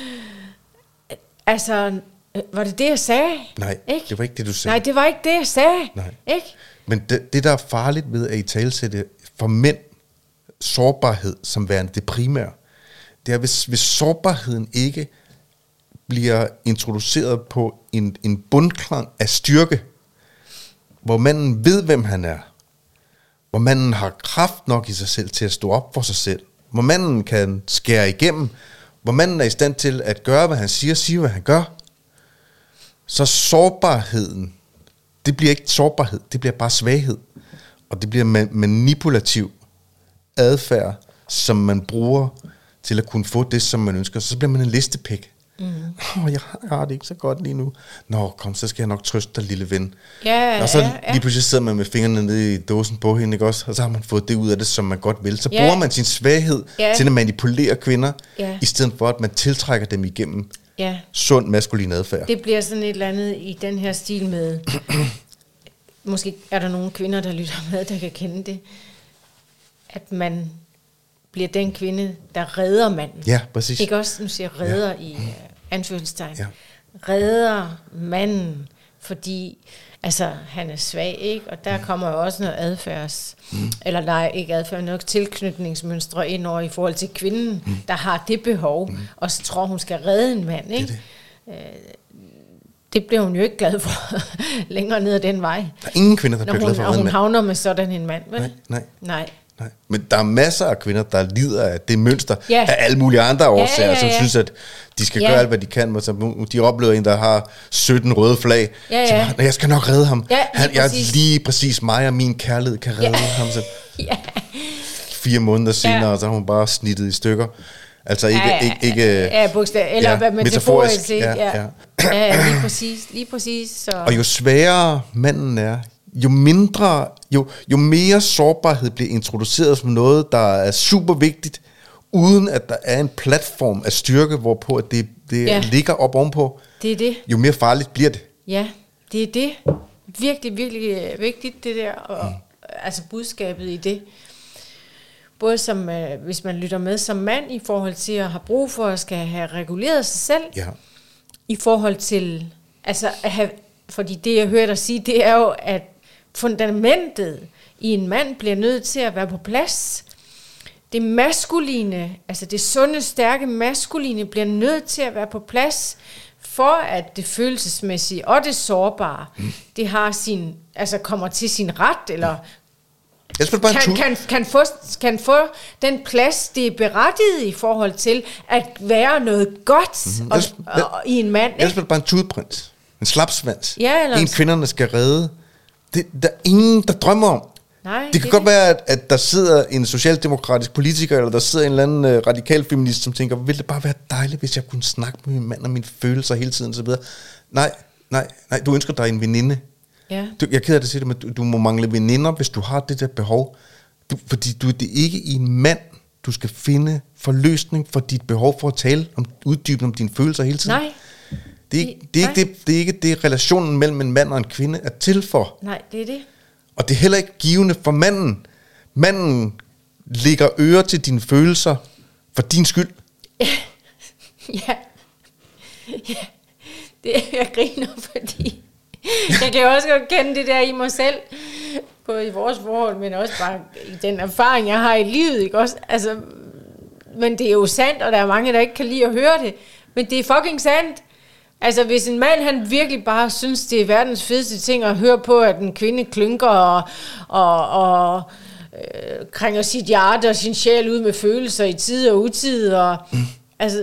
Altså, var det det, jeg sagde? Nej, ikke? Det var ikke det, du sagde. Nej, det var ikke det, jeg sagde. Nej. Ikke? Men det, der er farligt ved at italesætte for mænd sårbarhed som værende det primære, det er, hvis sårbarheden ikke bliver introduceret på en bundklang af styrke, hvor manden ved, hvem han er, hvor manden har kraft nok i sig selv til at stå op for sig selv, hvor manden kan skære igennem, hvor manden er i stand til at gøre, hvad han siger, sige, hvad han gør, så sårbarheden, det bliver ikke sårbarhed, det bliver bare svaghed, og det bliver manipulativ adfærd, som man bruger til at kunne få det, som man ønsker, så bliver man en listepik. Jeg har det ikke så godt lige nu. Nå, kom, så skal jeg nok trøste dig, lille ven. Ja, og så lige pludselig sidder man med fingrene nede i dåsen på hende, ikke også? Og så har man fået det ud af det, som man godt vil. Så bruger man sin svaghed til at manipulere kvinder, i stedet for at man tiltrækker dem igennem sund maskulin adfærd. Det bliver sådan et eller andet i den her stil med, måske er der nogle kvinder, der lytter med, der kan kende det, at man bliver den kvinde, der redder manden. Ja, præcis. Ikke også, nu siger redder i anførselstegn. Ja. Redder manden, fordi altså, han er svag, ikke? Og der kommer jo også noget adfærds, eller nej, ikke adfærd, noget tilknytningsmønstre ind over i forhold til kvinden, der har det behov, og så tror hun skal redde en mand, ikke? Det bliver hun jo ikke glad for længere ned ad den vej. Der er ingen kvinder, der bliver glad for at redde en mand. Når hun havner med sådan en mand, vel? Nej. Men der er masser af kvinder, der lider af det mønster af alle mulige andre årsager, som synes, at de skal gøre alt, hvad de kan. De oplever en, der har 17 røde flag. Så jeg skal nok redde ham. Lige præcis mig og min kærlighed kan redde ham. Så 4 måneder senere, så har hun bare snittet i stykker. Altså ikke bogstav, eller metaforisk. Lige præcis. Så. Og jo sværere manden er, jo mere sårbarhed bliver introduceret som noget, der er super vigtigt, uden at der er en platform af styrke, hvorpå at det ligger op ovenpå. Det er det. Jo mere farligt bliver det. Ja, det er det. Virkelig, virkelig vigtigt, det der. Og, altså budskabet i det. Både som, hvis man lytter med som mand, i forhold til at have brug for at skal have reguleret sig selv. Ja. I forhold til, altså at have, fordi det jeg hørte dig sige, det er jo, at fundamentet i en mand bliver nødt til at være på plads. Det maskuline, altså det sunde, stærke maskuline, bliver nødt til at være på plads, for at det følelsesmæssige og det sårbare, det har sin, altså kommer til sin ret, eller kan få den plads, det er berettiget i forhold til at være noget godt og i en mand. Ellers er det bare en tudprins, en slapsvans, en kvinderne skal redde. Det der er ingen, der drømmer om. Nej, det kan godt være, at der sidder en socialdemokratisk politiker, eller der sidder en eller anden radikal feminist, som tænker, ville det bare være dejligt, hvis jeg kunne snakke med min mand og mine følelser hele tiden, så videre. Nej, du ønsker dig en veninde. Ja. Jeg er ked af det at sige det, men du må mangle veninder, hvis du har det der behov. Fordi det er ikke i en mand, du skal finde forløsning for dit behov for at tale om, uddybe om dine følelser hele tiden. Nej. Det er ikke det, relationen mellem en mand og en kvinde er til for. Nej, det er det. Og det er heller ikke givende for manden. Manden lægger øre til dine følelser for din skyld. Ja. Jeg griner, fordi jeg kan jo også godt kende det der i mig selv. både i vores forhold, men også bare i den erfaring, jeg har i livet, ikke også? Altså, men det er jo sandt, og der er mange, der ikke kan lide at høre det, men det er fucking sandt. Altså, hvis en mand, han virkelig bare synes, det er verdens fedeste ting at høre på, at en kvinde klynker og krænger sit hjerte og sin sjæl ud med følelser i tid og utid, og altså,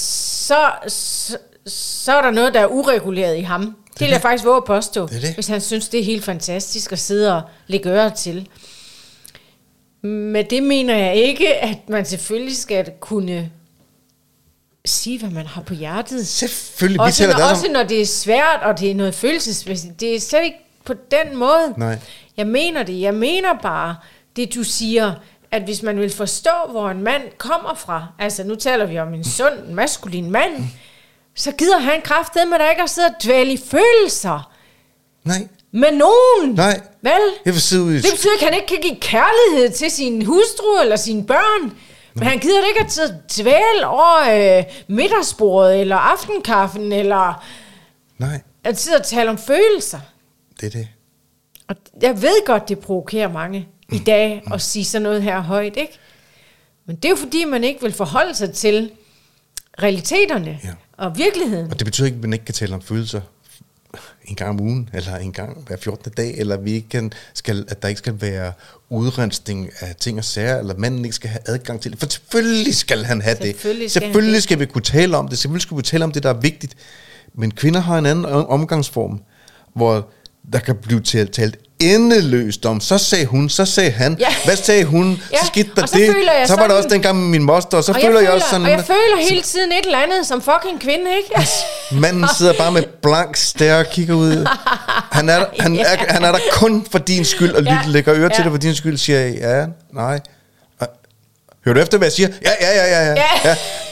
så er der noget, der er ureguleret i ham. Det vil jeg faktisk våge at påstå, hvis han synes, det er helt fantastisk at sidde og lægge øre til. Men det mener jeg ikke, at man selvfølgelig skal kunne sige, hvad man har på hjertet. Selvfølgelig. Også når det er svært, og det er noget følelsesmæssigt. Det er slet ikke på den måde. Nej. Jeg mener det. Jeg mener bare, det du siger, at hvis man vil forstå, hvor en mand kommer fra, altså nu taler vi om en sund, maskulin mand, så gider han kraftedeme, der ikke at sidde og dvæle i følelser. Nej. Med nogen. Nej. Vel? Det betyder ikke, at han ikke kan give kærlighed til sin hustru eller sine børn. Men han gider ikke at sidde og dvæle over middagsbordet, eller aftenkaffen, eller at sidde og tale om følelser. Det er det. Og jeg ved godt, det provokerer mange i dag at sige sådan noget her højt, ikke? Men det er jo fordi, man ikke vil forholde sig til realiteterne og virkeligheden. Og det betyder ikke, at man ikke kan tale om følelser en gang om ugen, eller en gang hver 14. dag, eller vi ikke at der ikke skal være udrensning af ting og sager, eller manden ikke skal have adgang til det. For selvfølgelig skal han have det. Selvfølgelig skal vi kunne tale om det. Selvfølgelig skal vi tale om det, der er vigtigt. Men kvinder har en anden omgangsform, hvor der kan blive talt endeløst om, så sagde hun, så sagde han, hvad sagde hun, så skete der det, så var der også dengang med min moster, og så føler jeg også sådan... Og jeg føler hele tiden et eller andet som fucking kvinde, ikke? Manden sidder bare med blank stær og kigger ud. Han er der kun for din skyld, og lægger øre til det for din skyld, siger jeg, ja, nej. Hører du efter, hvad jeg siger? Ja.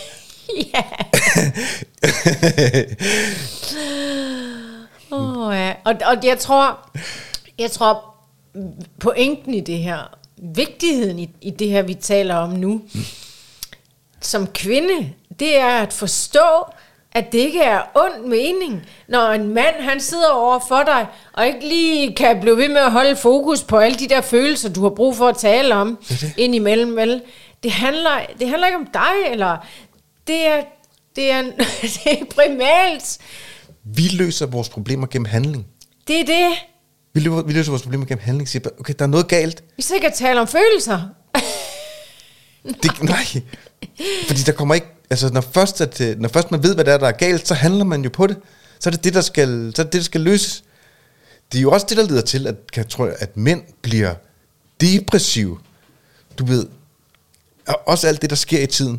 Og jeg tror pointen i det her, vigtigheden i det her, vi taler om nu, som kvinde, det er at forstå, at det ikke er ond mening, når en mand, han sidder over for dig, og ikke lige kan blive ved med at holde fokus på alle de der følelser, du har brug for at tale om indimellem, vel? Det handler ikke om dig, eller det er primært. Vi løser vores problemer gennem handling. Det er det. Vi løser vores problemer gennem handling. Siger, okay, der er noget galt. Vi skal ikke tale om følelser. Nej. Fordi der kommer ikke... Altså, når først man ved, hvad der er galt, så handler man jo på det. Så er det det, der skal løses. Det er jo også det, der leder til, at mænd bliver depressive. Du ved, også alt det, der sker i tiden.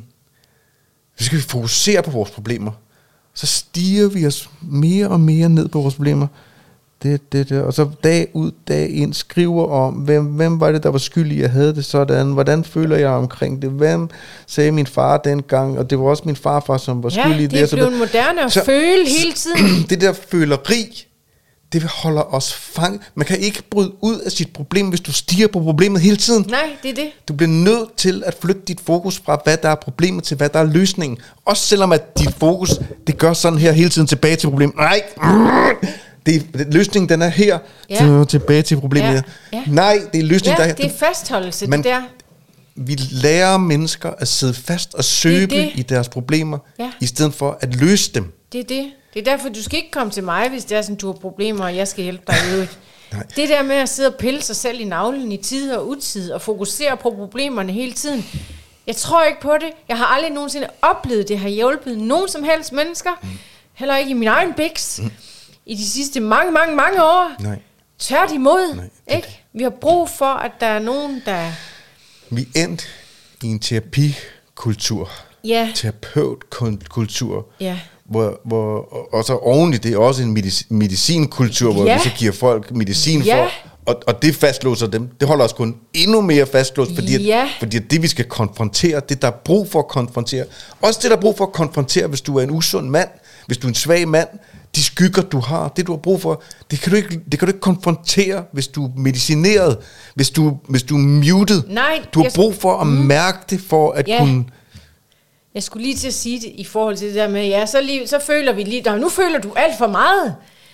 Så skal vi fokusere på vores problemer. Så stiger vi os mere og mere ned på vores problemer. Det. Og så dag ud, dag ind skriver om, hvem var det, der var skyld i, at jeg havde det sådan? Hvordan føler jeg omkring det? Hvem sagde min far dengang? Og det var også min farfar, som var skyld i det. Ja, det er blevet moderne at føle hele tiden. Det der føleri, det holder os fanget. Man kan ikke bryde ud af sit problem, hvis du stiger på problemet hele tiden. Nej, det er det. Du bliver nødt til at flytte dit fokus fra, hvad der er problemet, til hvad der er løsningen. Også selvom at dit fokus, det gør sådan her hele tiden tilbage til problemet. Nej, løsningen den er her, tilbage til problemet. Ja. Nej, det er løsningen der er her. Det er fastholdelse, det der. Vi lærer mennesker at sidde fast og søge i deres problemer, i stedet for at løse dem. Det er det. Det er derfor, du skal ikke komme til mig, hvis det er sådan, du har problemer, og jeg skal hjælpe dig i øvrigt. Det der med at sidde og pille sig selv i navlen i tid og utid, og fokusere på problemerne hele tiden. Jeg tror ikke på det. Jeg har aldrig nogensinde oplevet, det har hjulpet nogen som helst mennesker. Heller ikke i min egen biks. I de sidste mange år. Nej. Tværtimod. Ikke? Vi har brug for, at der er nogen, der... Vi er endt i en terapikultur. Ja. Terapeutkultur. Ja. Hvor og så oven i det er også en medicinkultur, hvor vi så giver folk medicin for, og det fastlåser dem. Det holder os kun endnu mere fastlåst, fordi det vi skal konfrontere, det der er brug for at konfrontere, også det der er brug for at konfrontere, hvis du er en usund mand, hvis du er en svag mand, de skygger du har, det du har brug for, det kan du ikke konfrontere, hvis du er medicineret, hvis du er muted. Nej, du har brug for at mærke det, for at kunne... Jeg skulle lige til at sige det i forhold til det der med, så føler vi lige, nu føler du alt for meget.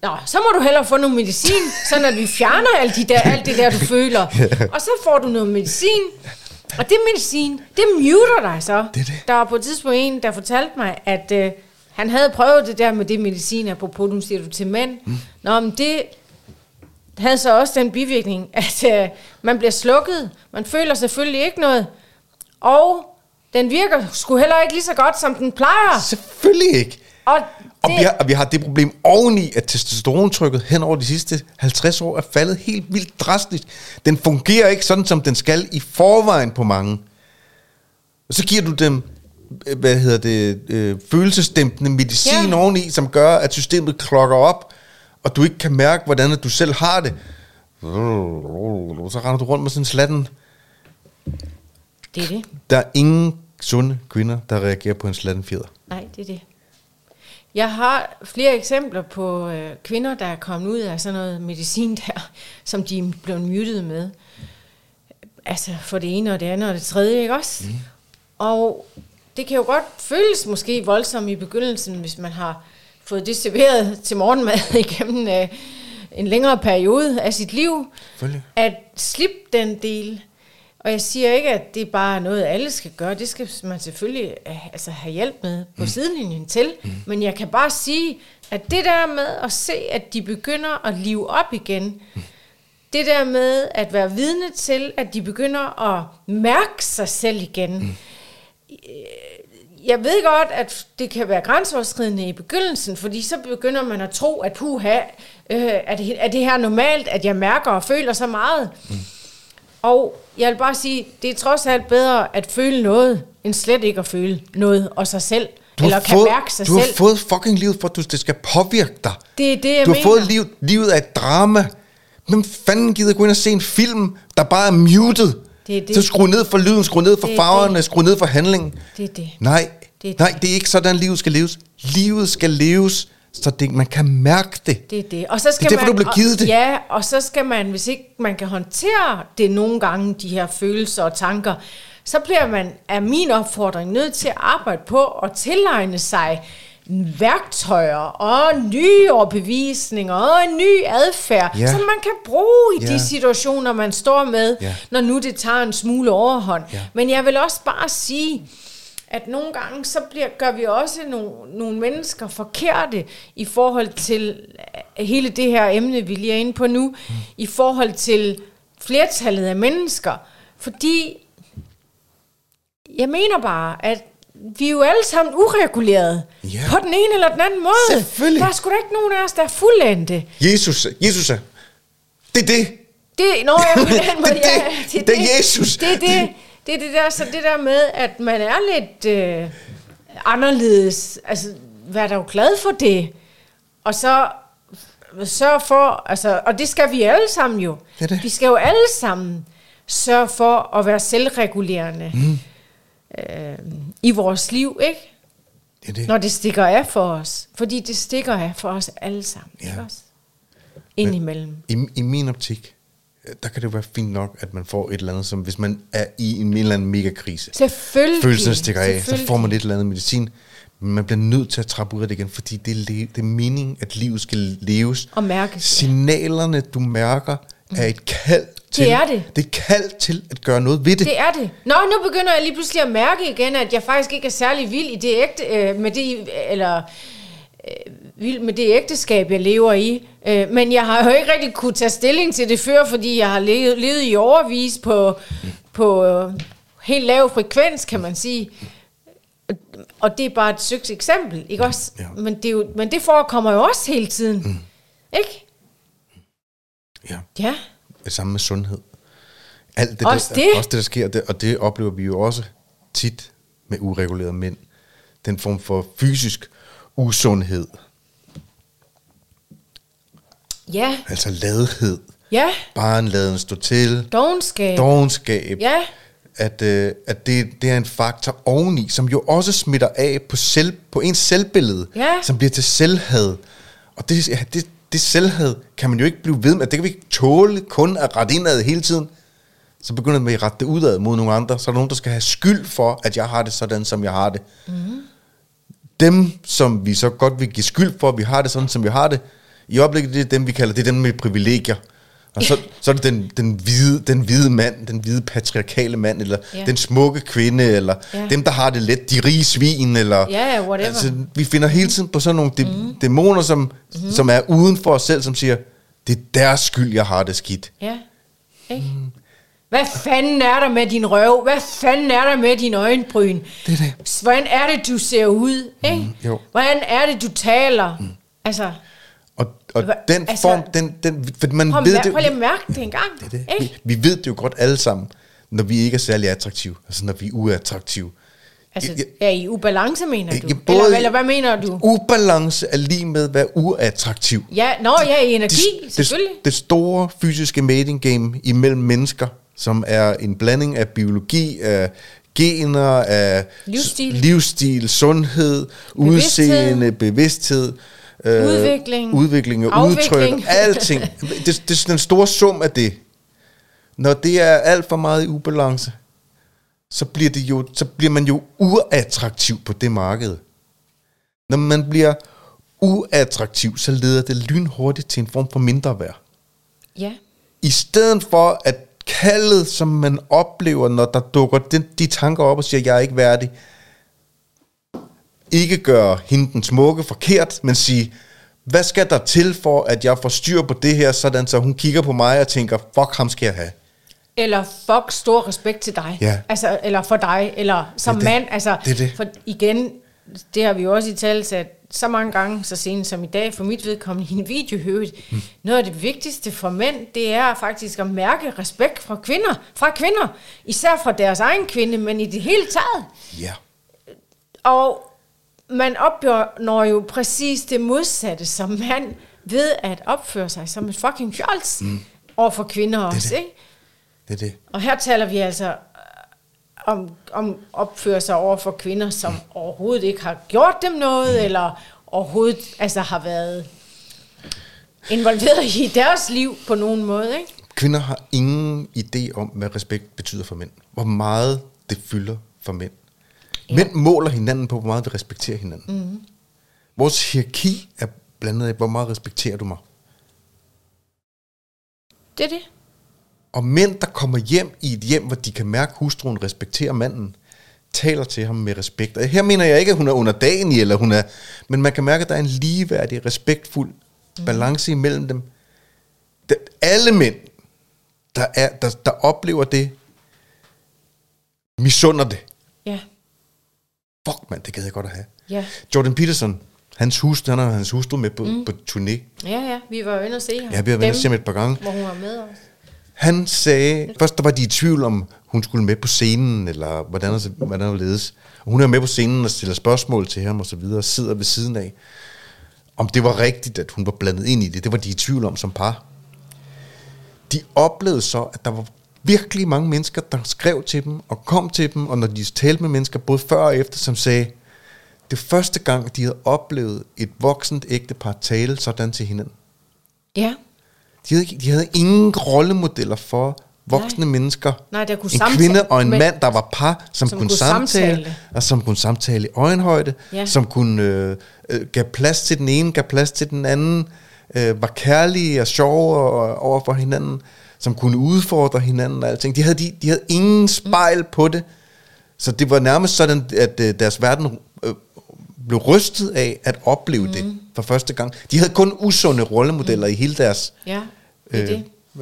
Nå, så må du hellere få noget medicin, sådan at vi fjerner alt det der, du føler. Og så får du noget medicin, og det medicin, det muter dig så. Det. Der var på et tidspunkt en, der fortalte mig, at han havde prøvet det der med det medicin, apropos, nu siger du til mænd. Nå, men det havde så også den bivirkning, at man bliver slukket, man føler selvfølgelig ikke noget, og den virker sgu heller ikke lige så godt, som den plejer. Selvfølgelig ikke. Og vi har det problem oveni, at testosterontrykket hen over de sidste 50 år er faldet helt vildt drastisk. Den fungerer ikke sådan, som den skal i forvejen på mange. Og så giver du dem, følelsesdæmpende medicin oveni, som gør, at systemet klokker op, og du ikke kan mærke, hvordan du selv har det. Så render du rundt med sådan en slatten. Det er det. Der er ingen sunde kvinder, der reagerer på en slatten fjeder. Nej, det er det. Jeg har flere eksempler på kvinder, der er kommet ud af sådan noget medicin der, som de er blevet muted med. Altså for det ene og det andet og det tredje, ikke også? Og det kan jo godt føles måske voldsomt i begyndelsen, hvis man har fået det serveret til morgenmad igennem en længere periode af sit liv. At slippe den del. Og jeg siger ikke, at det bare er noget, alle skal gøre. Det skal man selvfølgelig have hjælp med på sidelinjen til. Men jeg kan bare sige, at det der med at se, at de begynder at live op igen, det der med at være vidne til, at de begynder at mærke sig selv igen. Jeg ved godt, at det kan være grænseoverskridende i begyndelsen, fordi så begynder man at tro, at er det her normalt, at jeg mærker og føler så meget. Og jeg vil bare sige, det er trods alt bedre at føle noget, end slet ikke at føle noget og sig selv. Eller kan mærke sig selv. Du har fået fucking livet for, at det skal påvirke dig. Det er det, jeg mener. Du har fået livet af et drama. Hvem fanden gider gå ind og se en film, der bare er muted? Så skru ned for lyden, skru ned for farverne, skru ned for handlingen. Det er det. Nej, det er ikke sådan, livet skal leves. Livet skal leves, så man kan mærke det. Det er det. Og så skal det er derfor, du bliver givet det. Ja, og så skal man, hvis ikke man kan håndtere det nogle gange, de her følelser og tanker, så bliver man, af min opfordring, nødt til at arbejde på at tilegne sig værktøjer og nye overbevisninger og en ny adfærd, som man kan bruge i de situationer, man står med, når nu det tager en smule overhånd. Men jeg vil også bare sige, at nogle gange så gør vi også nogle mennesker forkerte i forhold til hele det her emne, vi lige er inde på nu, i forhold til flertallet af mennesker. Fordi jeg mener bare, at vi er jo alle sammen ureguleret på den ene eller den anden måde. Selvfølgelig. Der er sgu da ikke nogen af os, der er fuldendte. Jesus er. Det er det. Nå, ja, på den måde, det er Jesus. Det er det. Det er det der, så det der med, at man er lidt anderledes, altså vær da jo glad for det, og så sørg for, altså, og det skal vi alle sammen jo. Det. Vi skal jo alle sammen sørge for at være selvregulerende i vores liv, ikke? Det. Når det stikker af for os. Fordi det stikker af for os alle sammen, ikke også? Indimellem. I min optik, der kan det jo være fint nok, at man får et eller andet, som hvis man er i en eller anden megakrise. Selvfølgelig. Følelsen stikker af, så får man et eller andet medicin. Men man bliver nødt til at trappe ud af det igen, fordi det er meningen, at livet skal leves. Og mærkes. Signalerne, du mærker, er et kald til. Det er det. Det er kald til at gøre noget ved det. Det er det. Nu begynder jeg lige pludselig at mærke igen, at jeg faktisk ikke er særlig vild i det vild med det ægteskab, jeg lever i. Men jeg har jo ikke rigtig kunne tage stilling til det før, fordi jeg har levet i overvis på helt lav frekvens, kan man sige. Og det er bare et søgt eksempel, ikke også? Ja. Men det forekommer jo også hele tiden. Ikke? Ja. Det samme med sundhed. Alt det, også det der sker, og det oplever vi jo også tit med uregulerede mænd. Den form for fysisk usundhed. Ja. Altså ladhed. Ja. Barnladen stå til. Dovenskab. Ja. At det er en faktor oveni, som jo også smitter af på ens selvbillede, som bliver til selvhad. Og det selvhad kan man jo ikke blive ved med. Det kan vi ikke tåle kun at rette indad hele tiden. Så begynder man at rette det udad mod nogle andre. Så er der nogen, der skal have skyld for, at jeg har det sådan, som jeg har det. Dem, som vi så godt vil give skyld for, at vi har det sådan, som vi har det, I øjeblikket, det er dem, vi kalder, det er dem med privilegier. Og så er det den hvide mand, den hvide patriarkale mand, eller den smukke kvinde, eller dem, der har det let, de rige svin, eller... whatever. Altså, vi finder hele tiden på sådan nogle dæmoner, som er uden for os selv, som siger, det er deres skyld, jeg har det skidt. Ja, ikke? Hvad fanden er der med din røv? Hvad fanden er der med din øjenbryn? Det er det. Hvordan er det, du ser ud? Ikke? Hvordan er det, du taler? Altså... Og den form, for man ved det... Prøv lige at mærke det engang. Det. Vi ved det jo godt alle sammen, når vi ikke er særlig attraktive. Altså når vi er uattraktive. Altså er I ubalance, mener du? Eller hvad mener du? Ubalance er lige med at være uattraktiv. Ja, i energi, selvfølgelig. Det store fysiske mating game imellem mennesker, som er en blanding af biologi, af gener, af livsstil, sundhed, udseende, bevidsthed, udvikling og udtryk, alting. Det er den store sum af det. Når det er alt for meget i ubalance, så bliver man jo uattraktiv på det marked. Når man bliver uattraktiv, så leder det lynhurtigt til en form for mindre værd. Ja. I stedet for at kaldet, som man oplever, når der dukker de tanker op og siger, jeg er ikke værdig, ikke gøre hende den smukke forkert, men sige, hvad skal der til for, at jeg får styr på det her, sådan så hun kigger på mig og tænker, fuck, ham skal jeg have. Eller fuck, stor respekt til dig. Ja. Altså, eller for dig, eller som mand. Altså, det. For igen, det har vi jo også i tale sat så mange gange, så sent som i dag, for mit vedkommende i en video. Noget af det vigtigste for mænd, det er faktisk at mærke respekt fra kvinder. Især fra deres egen kvinde, men i det hele taget. Ja. Og man opnår jo præcis det modsatte som mand ved at opføre sig som et fucking fjols over for kvinder også, ikke? Det er det. Og her taler vi altså om opføre sig over for kvinder, som overhovedet ikke har gjort dem noget, eller overhovedet altså har været involveret i deres liv på nogen måde, ikke? Kvinder har ingen idé om, hvad respekt betyder for mænd. Hvor meget det fylder for mænd. Ja. Mænd måler hinanden på, hvor meget vi respekterer hinanden. Mm-hmm. Vores hierarki er blandet af, hvor meget respekterer du mig. Det er det. Og mænd, der kommer hjem i et hjem, hvor de kan mærke, at hustruen respekterer manden, taler til ham med respekt. Og her mener jeg ikke, at hun er underdanig, eller hun er, men man kan mærke, at der er en ligeværdig, respektfuld balance imellem dem. Alle mænd, der oplever det, misunder det. Ja. Fuck, mand, det gad jeg godt at have. Ja. Jordan Peterson, hans hustru med på turné. Ja, vi var jo inde og se ham. Ja, vi har været inde og se ham et par gange. Hvor hun var med os. Han sagde, først der var de i tvivl om, hun skulle med på scenen, eller hvordan det ledes. Og hun er med på scenen og stiller spørgsmål til ham og så videre, og sidder ved siden af. Om det var rigtigt, at hun var blandet ind i det, det var de i tvivl om som par. De oplevede så, at der var virkelig mange mennesker, der skrev til dem og kom til dem, og når de talte med mennesker, både før og efter, som sagde, det første gang, de havde oplevet et voksent ægtepar tale sådan til hinanden. Ja. De havde ingen rollemodeller for voksne mennesker. Nej, der kunne en kvinde og en mand, der var par, som kunne samtale, og som kunne samtale i øjenhøjde, som kunne gav plads til den ene, gav plads til den anden, var kærlige og sjove over for hinanden, som kunne udfordre hinanden og alting. De havde ingen spejl på det, så det var nærmest sådan, at deres verden blev rystet af at opleve det for første gang. De havde kun usunde rollemodeller i hele deres... Ja, det er det.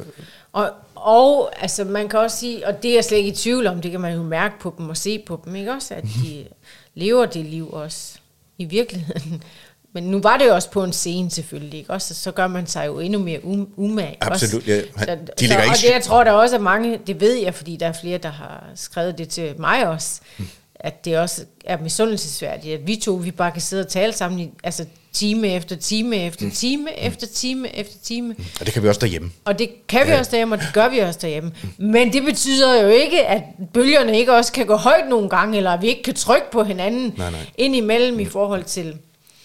Og altså man kan også sige, og det er jeg slet ikke i tvivl om, det kan man jo mærke på dem og se på dem, ikke også, at de lever det liv også i virkeligheden. Men nu var det jo også på en scene selvfølgelig, ikke også, så gør man sig jo endnu mere umage. Absolut, ja. Og det jeg tror der også er mange, det ved jeg, fordi der er flere, der har skrevet det til mig også, at det også er misundelsesværdigt, at vi bare kan sidde og tale sammen, altså time efter time efter time efter time efter time. Og det kan vi også derhjemme. Og det kan vi også derhjemme, og det gør vi også derhjemme. Men det betyder jo ikke, at bølgerne ikke også kan gå højt nogle gange, eller at vi ikke kan trykke på hinanden indimellem i forhold til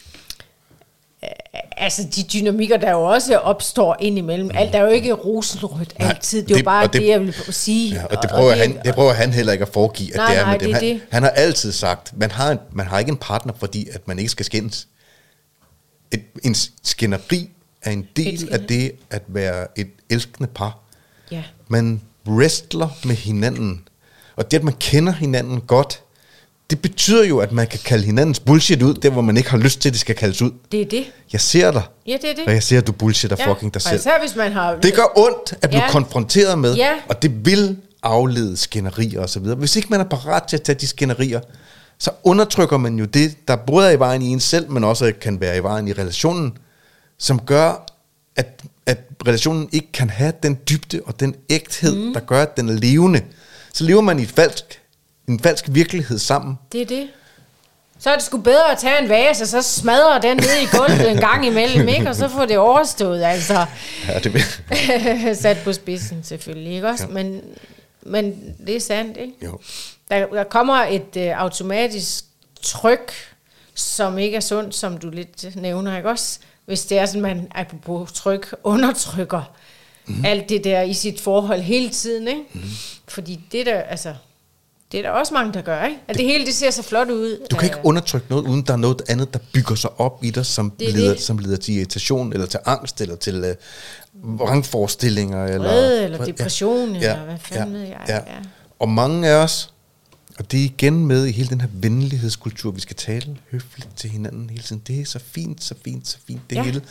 altså de dynamikker, der jo også opstår indimellem. Alt er jo ikke rosenrødt altid. Det er jo bare det, jeg vil sige. Ja, og det prøver han heller ikke at foregive, at det er med dem. Han har altid sagt, man har ikke en partner, fordi at man ikke skal skændes. En skænderi er en del af det at være et elskende par. Ja. Man wrestler med hinanden. Og det, at man kender hinanden godt, det betyder jo, at man kan kalde hinandens bullshit ud, der hvor man ikke har lyst til, at det skal kaldes ud. Det er det. Jeg ser dig. Ja, det er det. Og jeg ser, at du bullshitter fucking dig selv. Altså, hvis man har... Det gør ondt at blive konfronteret med, ja. Og det vil aflede skænderier og så videre. Hvis ikke man er parat til at tage de skænderier, så undertrykker man jo det, der både er i vejen i en selv, men også kan være i vejen i relationen, som gør, at relationen ikke kan have den dybde og den ægthed, der gør, at den er levende. Så lever man i en falsk virkelighed sammen. Det er det. Så er det sgu bedre at tage en vase, og så smadre den ned i gulvet en gang imellem, ikke? Og så får det overstået, altså. Ja, det vil. Sat på spidsen selvfølgelig, ikke også? Ja. Men det er sandt, ikke? Jo. Der kommer et automatisk tryk, som ikke er sundt, som du lidt nævner, ikke også? Hvis det er sådan, man apropos tryk, undertrykker alt det der i sit forhold hele tiden, ikke? Fordi det der, altså... Det er der også mange, der gør, ikke? At det hele, det ser så flot ud. Du kan ikke undertrykke noget, uden der er noget andet, der bygger sig op i dig, som leder til irritation, eller til angst, eller til vrangforestillinger. Eller depression, eller hvad fanden ved jeg. Ja. Og mange af os, og det er igen med i hele den her venlighedskultur, vi skal tale høfligt til hinanden hele tiden. Det er så fint, så fint, så fint, det hele.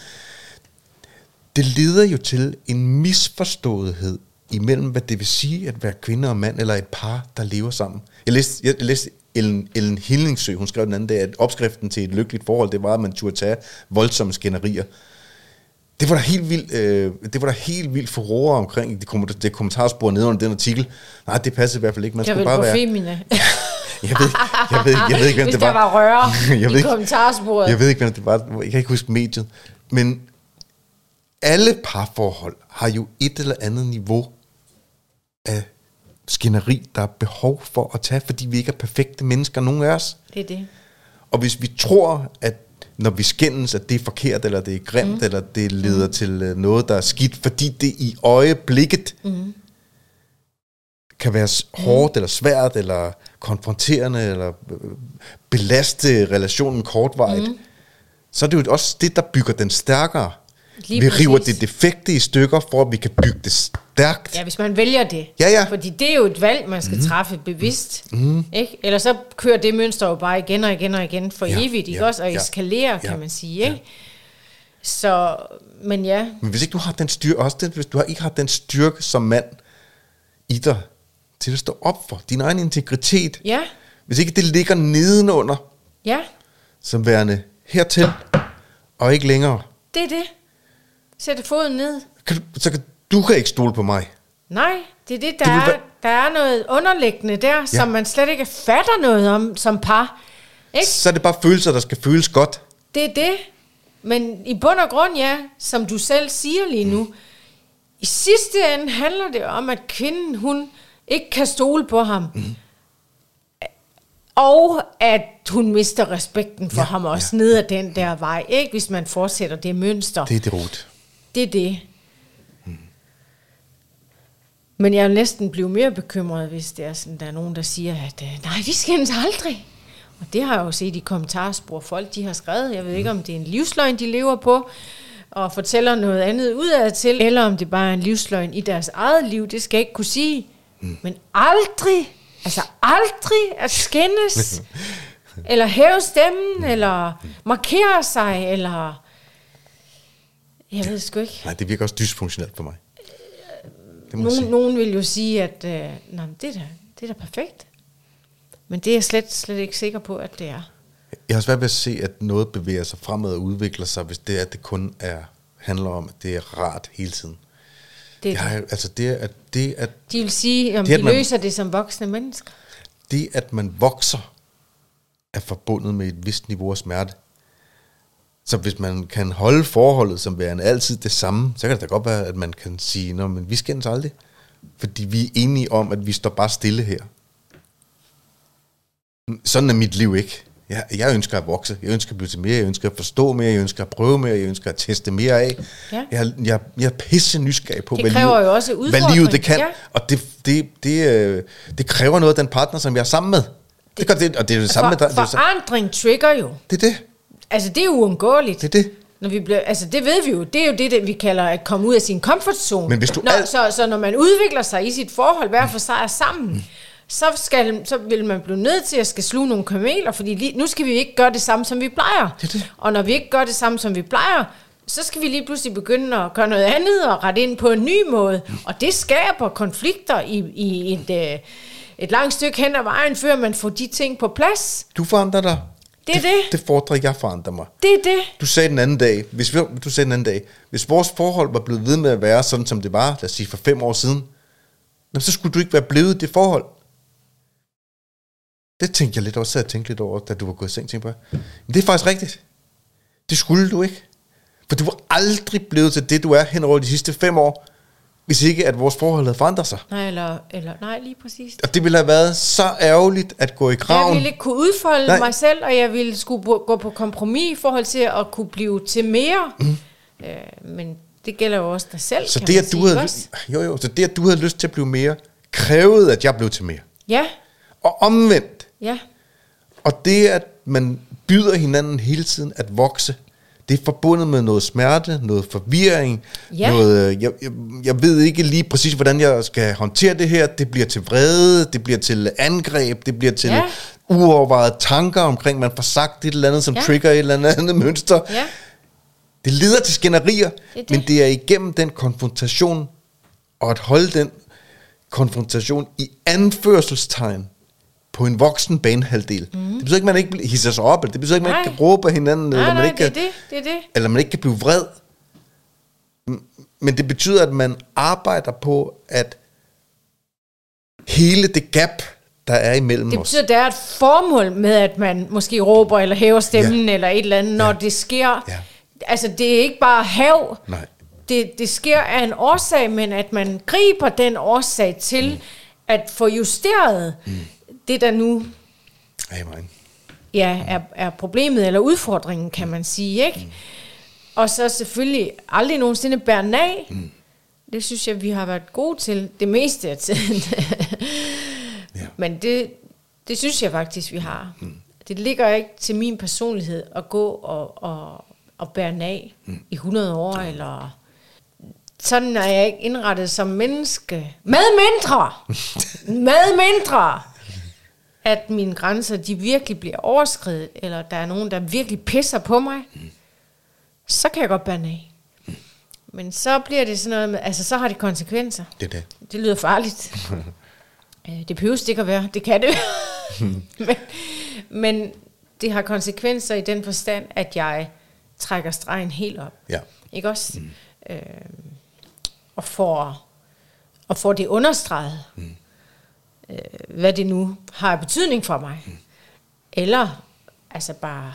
Det leder jo til en misforståethed imellem, hvad det vil sige at være kvinde og mand, eller et par, der lever sammen. Jeg læste Ellen Hillingsø, hun skrev den anden dag, at opskriften til et lykkeligt forhold, det var, at man turde tage voldsomme skænderier. Det var der helt vildt furore omkring det kommentarspor nede under den artikel. Nej, det passede i hvert fald ikke. Man skulle bare være... Femina. Jeg ved ikke, hvem det var. Hvis der var røre i kommentarsporet. Jeg ved ikke, hvem det var. Jeg kan ikke huske mediet. Men alle parforhold har jo et eller andet niveau af skænderi, der er behov for at tage, fordi vi ikke er perfekte mennesker, nogen af os. Det er det. Og hvis vi tror, at når vi skændes, at det er forkert, eller det er grimt, eller det leder til noget, der er skidt, fordi det i øjeblikket kan være hårdt, eller svært, eller konfronterende, eller belaste relationen kortvarigt, så er det jo også det, der bygger den stærkere. Vi river det defekte i stykker, for at vi kan bygge det stærkt. Ja, hvis man vælger det. Ja. Fordi det er jo et valg, man skal træffe bevidst. Ikke? Eller så kører det mønster jo bare igen og igen og igen for evigt, ikke også? Og eskalerer, kan man sige. Ikke? Så, men ja. Men hvis ikke du har den styrke, hvis du ikke har den styrke som mand i dig, til at stå op for din egen integritet. Ja. Hvis ikke det ligger nedenunder, som værende hertil, og ikke længere. Det er det. Sætte foden ned. Du kan ikke stole på mig. Nej, det er det, der er noget underliggende der, som man slet ikke fatter noget om som par. Ikke? Så er det bare følelser, der skal føles godt. Det er det. Men i bund og grund, som du selv siger lige nu, i sidste ende handler det om, at kvinden, hun ikke kan stole på ham. Og at hun mister respekten for ham også ned ad den der vej, ikke? Hvis man fortsætter det mønster. Det er det rot. Det er det. Men jeg vil næsten blive mere bekymret, hvis det er sådan, der er nogen, der siger, at nej, vi skændes aldrig. Og det har jeg jo set i kommentarspor. Folk, de har skrevet, jeg ved ikke, om det er en livsløgn, de lever på, og fortæller noget andet udadtil, eller om det bare er en livsløgn i deres eget liv. Det skal jeg ikke kunne sige. Men aldrig at skændes, eller hæve stemmen, eller markere sig, eller... Jeg ved sgu ikke. Nej, det virker også dysfunktionelt for mig. Nogen vil jo sige, at nej, det er da perfekt. Men det er jeg slet ikke sikker på, at det er. Jeg har svært ved at se, at noget bevæger sig fremad og udvikler sig, hvis det er, at det kun handler om, at det er rart hele tiden. De vil sige, om de løser det som voksne mennesker. Det, at man vokser, er forbundet med et vist niveau af smerte. Så hvis man kan holde forholdet som værende altid det samme, så kan det da godt være, at man kan sige, men vi skændes aldrig. Fordi vi er enige om, at vi står bare stille her. Sådan er mit liv ikke. Jeg ønsker at vokse, jeg ønsker at blive til mere, jeg ønsker at forstå mere, jeg ønsker at prøve mere, jeg ønsker at teste mere af. Ja. Jeg er pisse nysgerrig på, hvad livet det kan. Ja. Og det kræver noget af den partner, som jeg er sammen med. Det gør det, og det er det samme med dig. Forandring trigger jo. Det er det. Altså, det er uundgåeligt. Det er det. Når vi bliver, altså det ved vi jo, det er jo det, vi kalder at komme ud af sin comfort zone. Men hvis du så når man udvikler sig i sit forhold, hver for sig og sammen, så vil man blive nødt til at skal sluge nogle kameler, fordi nu skal vi ikke gøre det samme, som vi plejer. Det. Og når vi ikke gør det samme, som vi plejer, så skal vi lige pludselig begynde at gøre noget andet og rette ind på en ny måde. Og det skaber konflikter i et langt stykke hen ad vejen, før man får de ting på plads. Du forandrer dig. Det fordrer, jeg forandrer mig. Det er det. Du sagde den anden dag, hvis vores forhold var blevet ved med at være sådan, som det var, lad os sige for 5 år siden, så skulle du ikke være blevet i det forhold. Det tænkte jeg lidt over, så jeg tænkte lidt over, da du var gået i seng, tænkte jeg. Men det er faktisk rigtigt. Det skulle du ikke. For du var aldrig blevet til det, du er hen over de sidste 5 år, hvis ikke, at vores forhold havde forandret sig. Nej, nej, lige præcis. Og det ville have været så ærgerligt at gå i graven. Jeg ville ikke kunne udfolde mig selv, og jeg ville skulle gå på kompromis i forhold til at kunne blive til mere. Men det gælder jo også dig selv, så det, at du havde, så det, at du havde lyst til at blive mere, krævede, at jeg blev til mere. Ja. Og omvendt. Ja. Og det, at man byder hinanden hele tiden at vokse, det er forbundet med noget smerte, noget forvirring, noget, jeg ved ikke lige præcis, hvordan jeg skal håndtere det her. Det bliver til vrede, det bliver til angreb, det bliver til uovervejede tanker omkring, man får sagt et eller andet, som trigger et eller andet mønster. Ja. Det leder til skænderier, men det er igennem den konfrontation, og at holde den konfrontation i anførselstegn, på en voksen banehalvdel. Det betyder ikke, at man ikke hisser sig op, det betyder ikke, at man ikke kan råbe af hinanden, eller man ikke kan, det er det. Eller man ikke kan blive vred. Men det betyder, at man arbejder på, at hele det gap, der er imellem os. Det betyder, at der er et formål med, at man måske råber, eller hæver stemmen, eller et eller andet, når det sker. Ja. Altså, det er ikke bare hav. Nej. Det sker af en årsag, men at man griber den årsag til at få justeret det, der nu er problemet, eller udfordringen, kan man sige, ikke? Og så selvfølgelig aldrig nogensinde bære af. Det synes jeg, vi har været gode til det meste af tiden. Men det synes jeg faktisk, vi har. Det ligger ikke til min personlighed at gå og bære af i 100 år, eller... Sådan er jeg ikke indrettet som menneske. Med mindre, at mine grænser, de virkelig bliver overskredet, eller der er nogen, der virkelig pisser på mig, så kan jeg godt bære af. Men så bliver det sådan noget med, altså så har det konsekvenser. Det lyder farligt. Det behøver ikke at være, det kan det. men det har konsekvenser i den forstand, at jeg trækker stregen helt op. Ja. Ikke også? Og får det understreget, hvad det nu har betydning for mig. Eller altså bare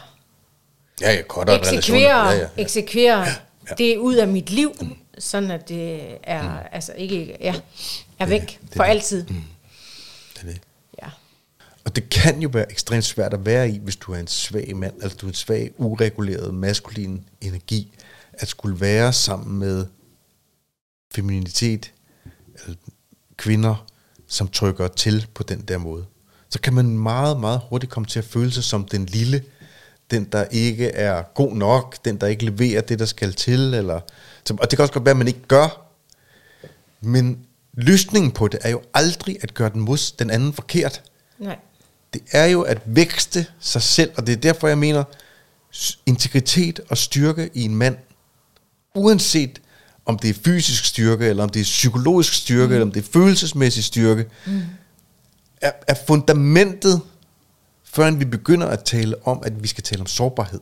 eksekvere det ud af mit liv, sådan at det er altså ikke er væk for altid. Det er det. Ja. Og det kan jo være ekstremt svært at være i, hvis du er en svag mand, altså du er en svag, ureguleret, maskulin energi, at skulle være sammen med femininitet, eller kvinder, som trykker til på den der måde. Så kan man meget, meget hurtigt komme til at føle sig som den lille, den der ikke er god nok, den der ikke leverer det, der skal til, eller, og det kan også godt være, at man ikke gør, men løsningen på det er jo aldrig at gøre den anden forkert. Nej. Det er jo at vækste sig selv, og det er derfor, jeg mener, integritet og styrke i en mand, uanset om det er fysisk styrke, eller om det er psykologisk styrke, eller om det er følelsesmæssig styrke, er fundamentet, før vi begynder at tale om, at vi skal tale om sårbarhed.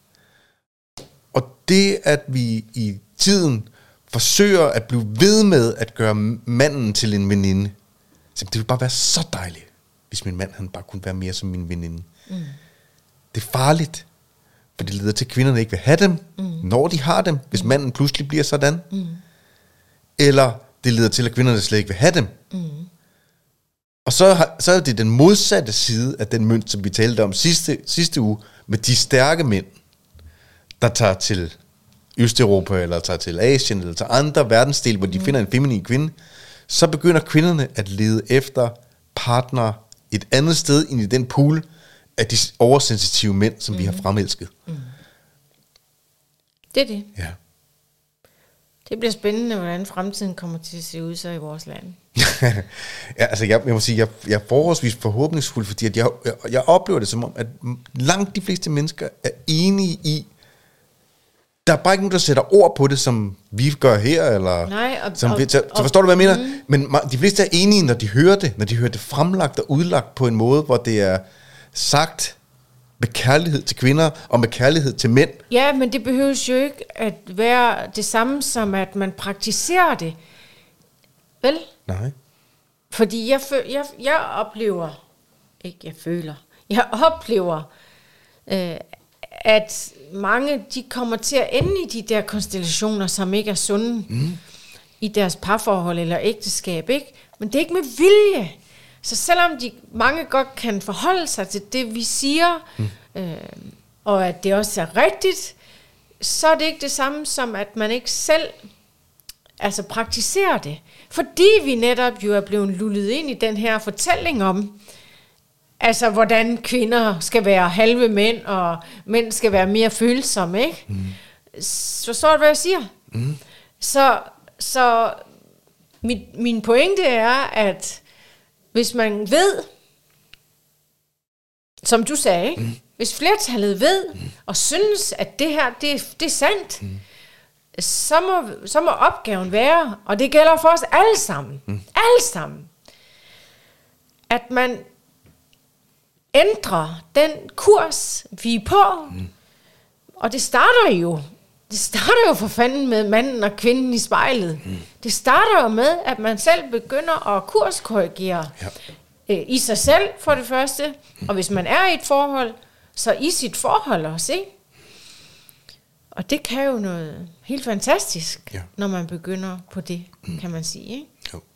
Og det, at vi i tiden forsøger at blive ved med at gøre manden til en veninde, så det vil bare være så dejligt, hvis min mand han bare kunne være mere som min veninde. Det er farligt, for det leder til, at kvinderne ikke vil have dem, når de har dem, hvis manden pludselig bliver sådan. Eller det leder til, at kvinderne slet ikke vil have dem. Og så er det den modsatte side af den mønt, som vi talte om sidste uge, med de stærke mænd, der tager til Østeuropa, eller tager til Asien, eller til andre verdensdele, hvor de finder en feminin kvinde. Så begynder kvinderne at lede efter partnere et andet sted ind i den pool af de oversensitive mænd, som vi har fremelsket. Det er det. Ja. Det bliver spændende, hvordan fremtiden kommer til at se ud så i vores land. Ja, altså jeg må sige, jeg er forholdsvis forhåbningsfuld, fordi at jeg oplever det som om, at langt de fleste mennesker er enige i, der er bare ikke nogen, der sætter ord på det, som vi gør her, eller... Nej, så forstår du, hvad jeg mener? Men de fleste er enige, når de hører det fremlagt og udlagt på en måde, hvor det er sagt med kærlighed til kvinder, og med kærlighed til mænd. Ja, men det behøves jo ikke at være det samme, som at man praktiserer det. Vel? Nej. Fordi jeg oplever, at mange, de kommer til at ende i de der konstellationer, som ikke er sunde i deres parforhold eller ægteskab, ikke? Men det er ikke med vilje. Så selvom mange godt kan forholde sig til det, vi siger, og at det også er rigtigt, så er det ikke det samme som, at man ikke selv praktiserer det. Fordi vi netop jo er blevet lullet ind i den her fortælling om, altså hvordan kvinder skal være halve mænd, og mænd skal være mere følsomme, ikke? Forstår du, hvad jeg siger? Så min pointe er, at hvis man ved, som du sagde, ikke? Hvis flertallet ved, og synes, at det her, det er sandt, så må opgaven være, og det gælder for os alle sammen, at man ændrer den kurs, vi er på, og det starter jo for fanden med manden og kvinden i spejlet. Det starter jo med, at man selv begynder at kurskorrigere i sig selv for det første, og hvis man er i et forhold, så i sit forhold også, ikke? Og det kan jo noget helt fantastisk, når man begynder på det, kan man sige, ikke?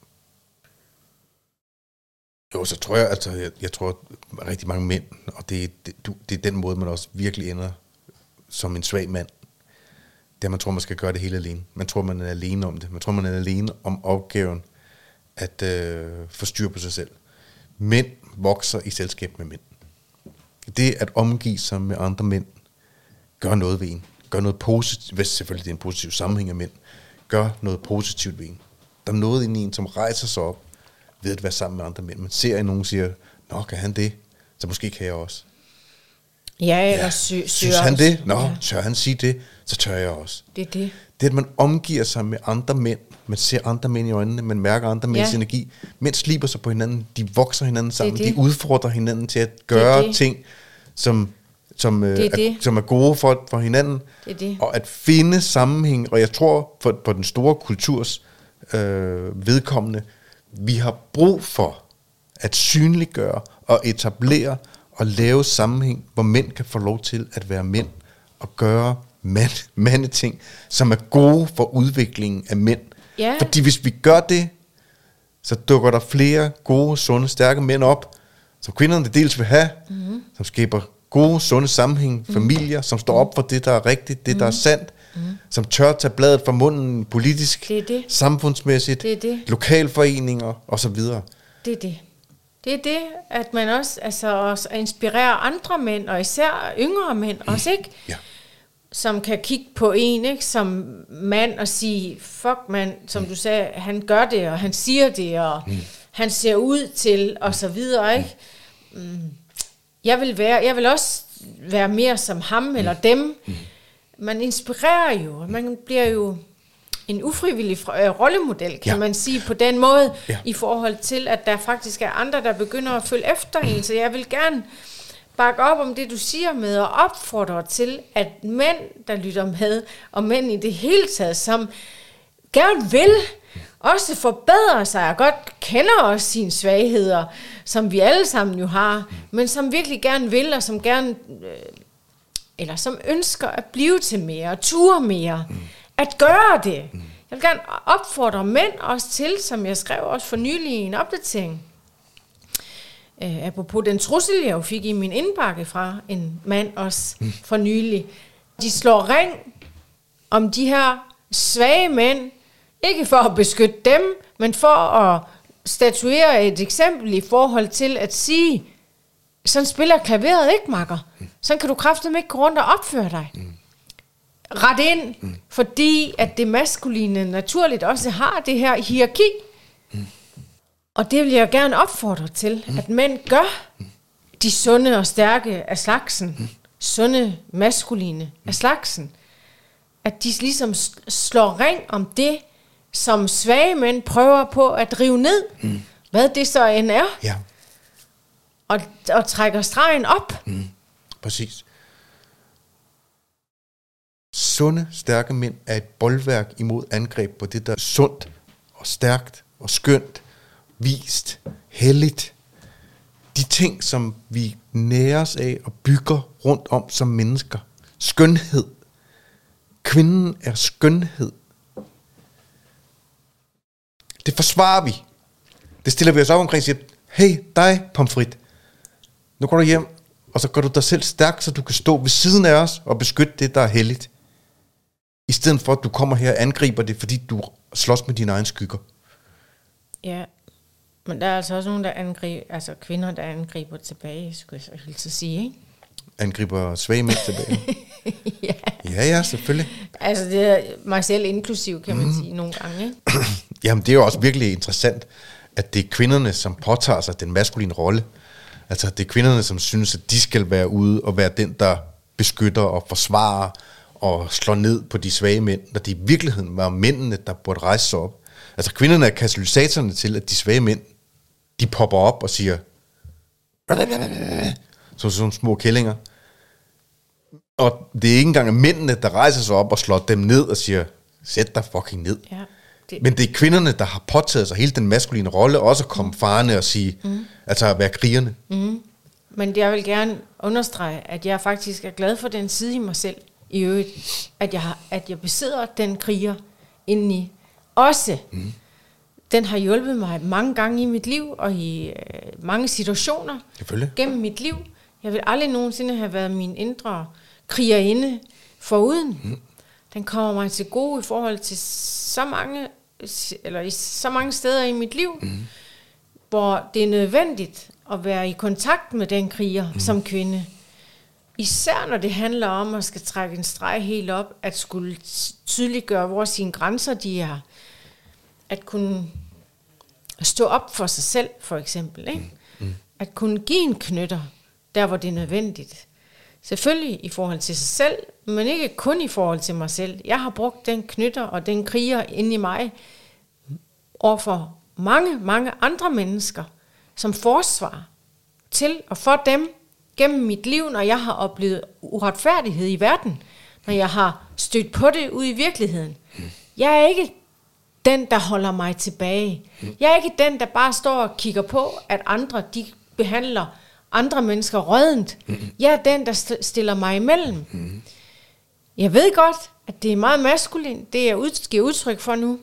Jo, så tror jeg tror rigtig mange mænd, og det er den måde, man også virkelig ender som en svag mand. Det er, man tror, man skal gøre det hele alene. Man tror, man er alene om det. Man tror, man er alene om opgaven at få styr på sig selv. Mænd vokser i selskab med mænd. Det at omgive sig med andre mænd, gør noget ved en. Gør noget positivt, hvis selvfølgelig det er en positiv sammenhæng af mænd. Gør noget positivt ved en. Der er noget inde i en, som rejser sig op ved at være sammen med andre mænd. Man ser, at nogen siger, nå, kan han det? Så måske kan jeg også. Ja, eller synes han det? Nå, tør han sige det? Så tør jeg også. Det er det. Det, at man omgiver sig med andre mænd, man ser andre mænd i øjnene, man mærker andre mænds energi. Mænd sliber sig på hinanden, de vokser hinanden sammen, de udfordrer hinanden til at gøre ting, som er gode for hinanden. Det. Og at finde sammenhæng, og jeg tror, på den store kulturs vedkommende, vi har brug for at synliggøre og etablere og lave sammenhæng, hvor mænd kan få lov til at være mænd og gøre mandeting, som er gode for udviklingen af mænd. Ja. Fordi hvis vi gør det, så dukker der flere gode, sunde, stærke mænd op, som kvinderne dels vil have, som skaber gode, sunde sammenhæng, familier, som står op for det, der er rigtigt, det, der er sandt, som tør tage bladet fra munden politisk, samfundsmæssigt, lokalforeninger osv. Det er det. Det er det, at man også inspirerer andre mænd, og især yngre mænd også, ikke? Ja. Som kan kigge på en, ikke? Som mand og sige, fuck mand, som du sagde, han gør det, og han siger det, og han ser ud til, og så videre, ikke? Jeg vil også være mere som ham eller dem. Man inspirerer jo, man bliver jo en ufrivillig rollemodel, kan man sige på den måde, i forhold til, at der faktisk er andre, der begynder at følge efter en. Så jeg vil gerne bakke op om det, du siger med, og opfordre til, at mænd, der lytter med, og mænd i det hele taget, som gerne vil også forbedre sig, og godt kender også sine svagheder, som vi alle sammen jo har, men som virkelig gerne vil, og som gerne, eller som ønsker at blive til mere, og ture mere, at gøre det. Jeg vil gerne opfordre mænd også til, som jeg skrev også for nylig i en opdatering, apropos den trussel, jeg jo fik i min indbakke fra en mand også for nylig. De slår ring om de her svage mænd, ikke for at beskytte dem, men for at statuere et eksempel i forhold til at sige, sådan spiller klaveret ikke, makker. Sådan kan du kraftedeme ikke gå rundt og opføre dig. ret ind, fordi at det maskuline naturligt også har det her hierarki. Og det vil jeg gerne opfordre til, at mænd gør de sunde og stærke af slagsen, sunde maskuline af slagsen, at de ligesom slår ring om det, som svage mænd prøver på at rive ned, hvad det så end er, og trækker stregen op. Præcis. Sunde, stærke mænd er et bolværk imod angreb på det, der er sundt og stærkt og skønt, vist, helligt. De ting, som vi næres af og bygger rundt om som mennesker. Skønhed. Kvinden er skønhed. Det forsvarer vi. Det stiller vi os op omkring og siger, hey, dig, pomfrit. Nu går du hjem, og så gør du dig selv stærk, så du kan stå ved siden af os og beskytte det, der er helligt. I stedet for, at du kommer her og angriber det, fordi du slås med dine egne skygger. Ja, men der er altså også nogen, der angriber, altså kvinder, der angriber tilbage, skulle jeg så hilse at sige, ikke? Angriber svage mænd tilbage. Ja, selvfølgelig. Altså det er mig selv inklusiv, kan man sige, nogle gange, ikke? Jamen, det er jo også virkelig interessant, at det er kvinderne, som påtager sig den maskuline rolle. Altså, det er kvinderne, som synes, at de skal være ude og være den, der beskytter og forsvarer og slår ned på de svage mænd, når det i virkeligheden var mændene, der burde rejse sig op. Altså, kvinderne er katalysatorerne til, at de svage mænd, de popper op og siger, som sådan små kællinger. Og det er ikke engang mændene, der rejser sig op og slår dem ned og siger, sæt dig fucking ned. Ja, men det er kvinderne, der har påtaget sig hele den maskuline rolle, også at komme farne og sige, altså at være krigerne. Men jeg vil gerne understrege, at jeg faktisk er glad for den side i mig selv, i øvrigt, at jeg besidder den kriger indeni. Også, den har hjulpet mig mange gange i mit liv, og i mange situationer gennem mit liv. Jeg vil aldrig nogensinde have været min indre krigerinde foruden. Den kommer mig til gode i forhold til så mange steder i mit liv, hvor det er nødvendigt at være i kontakt med den kriger som kvinde. Især når det handler om at skal trække en streg helt op, at skulle tydeliggøre, hvor sine grænser de er. At kunne stå op for sig selv, for eksempel. Ikke? At kunne give en knytter, der hvor det er nødvendigt. Selvfølgelig i forhold til sig selv, men ikke kun i forhold til mig selv. Jeg har brugt den knytter og den kriger inde i mig overfor mange, mange andre mennesker, som forsvar til og for dem gennem mit liv, når jeg har oplevet uretfærdighed i verden, når jeg har stødt på det ude i virkeligheden. Jeg er ikke den, der holder mig tilbage. Jeg er ikke den, der bare står og kigger på, at andre de behandler andre mennesker rådent. Jeg er den, der stiller mig imellem. Jeg ved godt, at det er meget maskulin, det jeg giver udtryk for nu.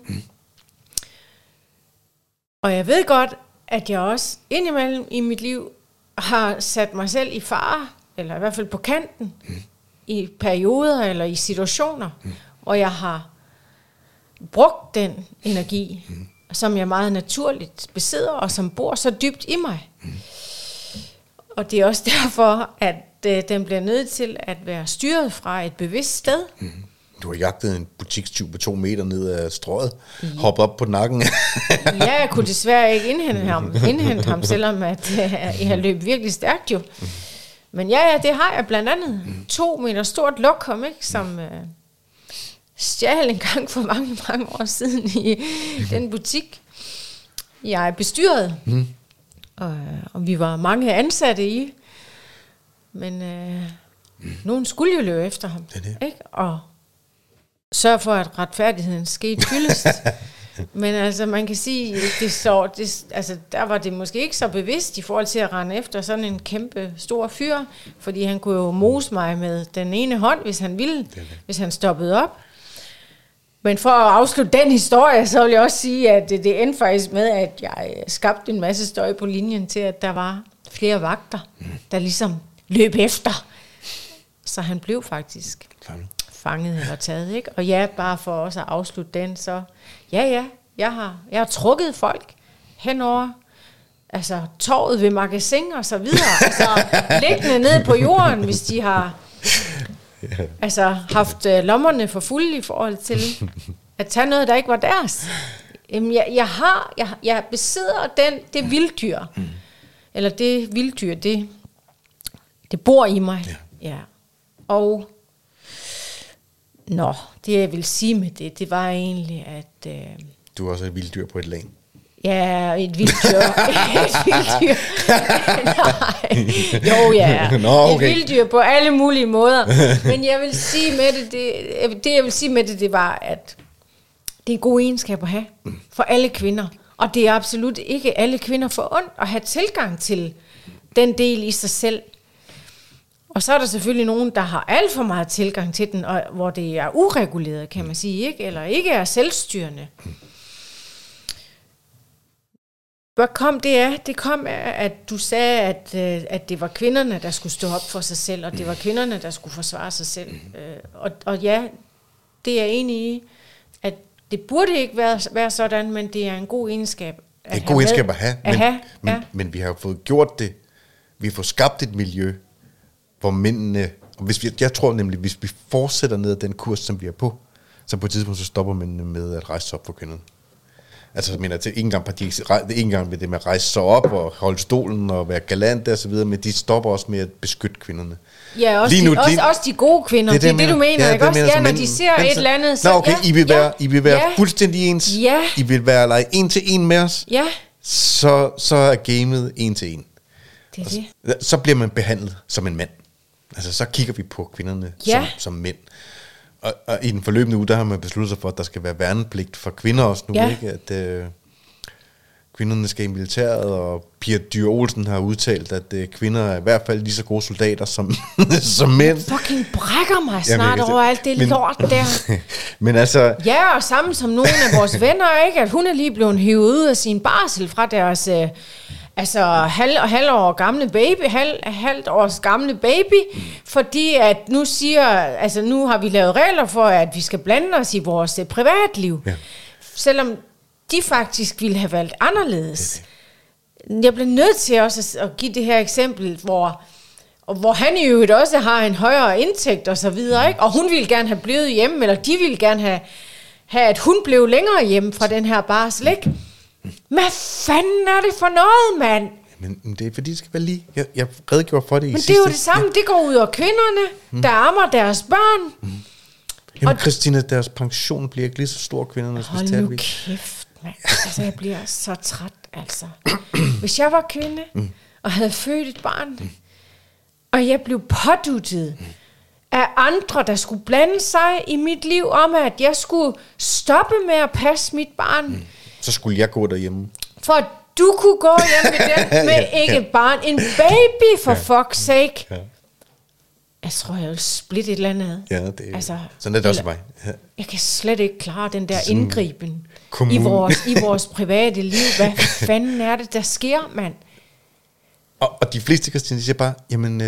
Og jeg ved godt, at jeg også indimellem i mit liv har sat mig selv i fare, eller i hvert fald på kanten, i perioder eller i situationer, hvor jeg har brugt den energi, som jeg meget naturligt besidder, og som bor så dybt i mig. Og det er også derfor, at den bliver nødt til at være styret fra et bevidst sted. Du har jagtet en butikstyv på 2 meter ned ad strøget, hoppet op på nakken. Ja, jeg kunne desværre ikke indhente ham, selvom at, jeg har løbet virkelig stærkt jo. Men ja, det har jeg blandt andet. 2 meter stort lokum, ikke, som stjal en gang for mange, mange år siden i den butik, jeg bestyrede. Og vi var mange ansatte i. Men nogen skulle jo løbe efter ham. Ikke? Og sørge for, at retfærdigheden skete fyldest. Men altså, man kan sige, der var det måske ikke så bevidst i forhold til at rende efter sådan en kæmpe stor fyr, fordi han kunne jo mose mig med den ene hånd, hvis han ville, hvis han stoppede op. Men for at afslutte den historie, så vil jeg også sige, at det endte faktisk med, at jeg skabte en masse støj på linjen til, at der var flere vagter, der ligesom løb efter. Så han blev faktisk fanget eller taget, ikke? Og ja, bare for også at afslutte den, så jeg har trukket folk henover, altså torvet ved Magasin og så videre, altså liggende nede på jorden, hvis de har Altså haft lommerne for fulde i forhold til at tage noget, der ikke var deres. Jamen, jeg besidder det vilddyr. Eller det vilddyr, det bor i mig. Ja. Og det jeg vil sige med det var egentlig, at... Du er også et vilddyr på et lag. Ja, et vilddyr. Et vilddyr. Nej. Jo, ja. Okay. Et vilddyr på alle mulige måder. Men jeg vil sige med det jeg vil sige med det var, at det er en god egenskab at have for alle kvinder. Og det er absolut ikke alle kvinder forundt at have tilgang til den del i sig selv. Og så er der selvfølgelig nogen, der har alt for meget tilgang til den, og hvor det er ureguleret, kan man sige, ikke? Eller ikke er selvstyrende. Hvad kom det af? Det kom af, at du sagde, at det var kvinderne, der skulle stå op for sig selv, og det var kvinderne, der skulle forsvare sig selv. Og ja, det er jeg enig i, at det burde ikke være sådan, men det er en god egenskab at have. Det er en god egenskab at have, men vi har jo fået gjort det. Vi har fået skabt et miljø, hvor mændene... Jeg tror nemlig, hvis vi fortsætter ned ad den kurs, som vi er på, så på et tidspunkt så stopper mændene med at rejse sig op for kvinderne. Altså, jeg mener, det er ikke engang med det med at rejse sig op og holde stolen og være galante og så videre, men de stopper også med at beskytte kvinderne. Ja, også de gode kvinder. Det er det, du mener, ja, ikke også? Ja, når de ser et eller andet... Så, okay, I vil være fuldstændig ens. Ja. I vil være en til en med os. Ja. Så er gamet en til en. Det er det. Så bliver man behandlet som en mand. Altså, så kigger vi på kvinderne som mænd. Og i den forløbende uge, der har man besluttet sig for, at der skal være værnepligt for kvinder også nu, ikke? At kvinderne skal i militæret, og Pia Dyhr Olsen har udtalt, at kvinder er i hvert fald lige så gode soldater som mænd. Jeg fucking brækker mig snart over alt det lort der. Men altså... Ja, og sammen som nogle af vores venner, ikke? At hun er lige blevet hivet ud af sin barsel fra deres... halvt års gamle baby, fordi at nu har vi lavet regler for, at vi skal blande os i vores privatliv. Ja. Selvom de faktisk ville have valgt anderledes. Jeg bliver nødt til også at give det her eksempel, hvor han i øvrigt også har en højere indtægt og så videre, ikke? Og hun ville gerne have blevet hjemme, eller de ville gerne have at hun blev længere hjemme fra den her barsel, ikke? Hvad fanden er det for noget, mand? Men det er fordi, det skal være lige... Jeg redegjorde for det i sidste... Men det er jo det samme, det går ud over kvinderne, der ammer deres børn. Jamen, Christina, deres pension bliver ikke lige så stor, kvindernes. Hold nu kæft, mand. Altså, jeg bliver så træt, altså. Hvis jeg var kvinde, og havde født et barn, og jeg blev påduttet af andre, der skulle blande sig i mit liv, om at jeg skulle stoppe med at passe mit barn, så skulle jeg gå derhjemme. For at du kunne gå hjem med den, med ikke et barn. En baby, for fuck's sake. Ja. Jeg tror, jeg vil splitte et eller andet. Ja, det er, altså, sådan er det også mig. Ja. Jeg kan slet ikke klare den der indgriben i vores private liv. Hvad fanden er det, der sker, mand? Og de fleste, Christine, siger bare, jamen,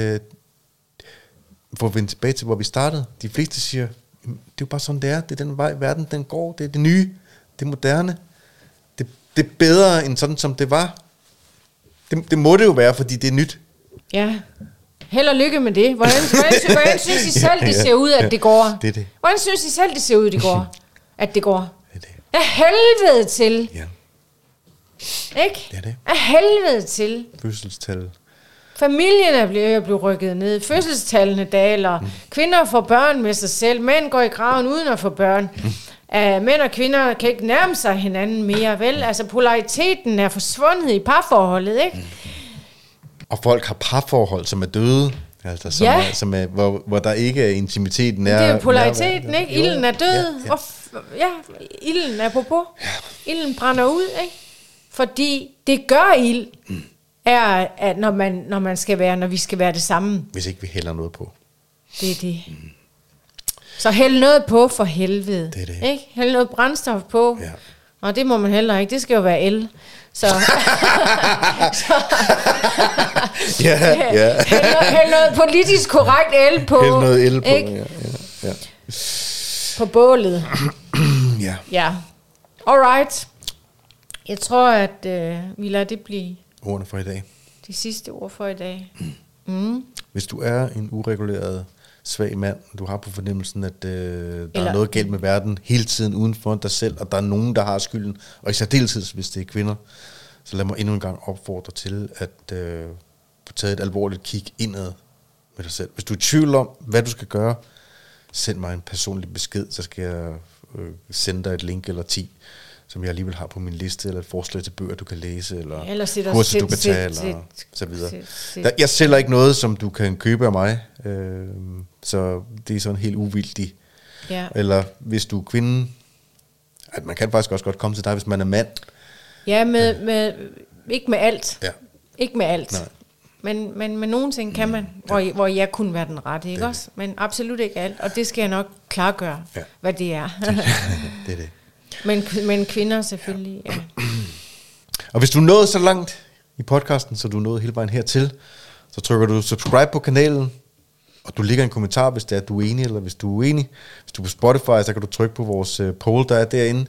for at vende tilbage til, hvor vi startede, de fleste siger, det er jo bare sådan, det er. Det er den vej, verden den går. Det er det nye. Det er moderne. Det er bedre end sådan, som det var. Det må det jo være, fordi det er nyt. Ja. Held og lykke med det. Hvordan synes I selv, det ser ud, at det går? Det er det. Hvordan synes I selv, det ser ud, det går? At det går? Det er det. Af helvede til. Ja. Ikke? Det er det. Af helvede til. Fødselstal. Familien er blevet rykket ned. Fødselstallene daler. Kvinder får børn med sig selv. Mænd går i graven uden at få børn. Mænd og kvinder kan ikke nærme sig hinanden mere, vel? Altså polariteten er forsvundet i parforholdet, ikke? Og folk har parforhold, som er døde, altså som er, hvor der ikke er intimiteten. Det er jo polariteten, ikke? Ilden er død. Ilden er på. Ilden brænder ud, ikke? Fordi det gør ild, er, at når vi skal være det samme. Hvis ikke vi hælder noget på. Det er det. Så hæld noget på for helvede. Det er det. Ikke? Hæld noget brændstof på. Ja. Og det må man heller ikke. Det skal jo være el. Så hæld noget politisk korrekt el på. Hæld noget el på. Ja. På bålet. Ja. Alright. Jeg tror, at vi lader det blive ordene for i dag. De sidste ord for i dag. Hvis du er en ureguleret svag mand, du har på fornemmelsen, at der er noget galt med verden hele tiden uden for dig selv, og der er nogen, der har skylden, og i særdeleshed, hvis det er kvinder, så lad mig endnu en gang opfordre til at få taget et alvorligt kig indad med dig selv. Hvis du er i tvivl om, hvad du skal gøre, send mig en personlig besked, så skal jeg sende dig et link eller 10, som jeg alligevel har på min liste, eller et forslag til bøger, du kan læse, eller kurser, du kan tage, eller så videre. Jeg sælger ikke noget, som du kan købe af mig, så det er sådan helt uvildigt. Ja. Eller hvis du er kvinde, at man kan faktisk også godt komme til dig, hvis man er mand. Ja, med ikke med alt. Ja. Ikke med alt. Nej. Men med nogle ting kan man, hvor jeg kunne være den rette, ikke også? Men absolut ikke alt, og det skal jeg nok klargøre, hvad det er. Det er det. Men kvinder selvfølgelig, ja. Og hvis du er nået så langt i podcasten, så du er nået hele vejen hertil, så trykker du subscribe på kanalen, og du lægger en kommentar, hvis det er, at du er enig, eller hvis du er uenig. Hvis du er på Spotify, så kan du trykke på vores poll, der er derinde.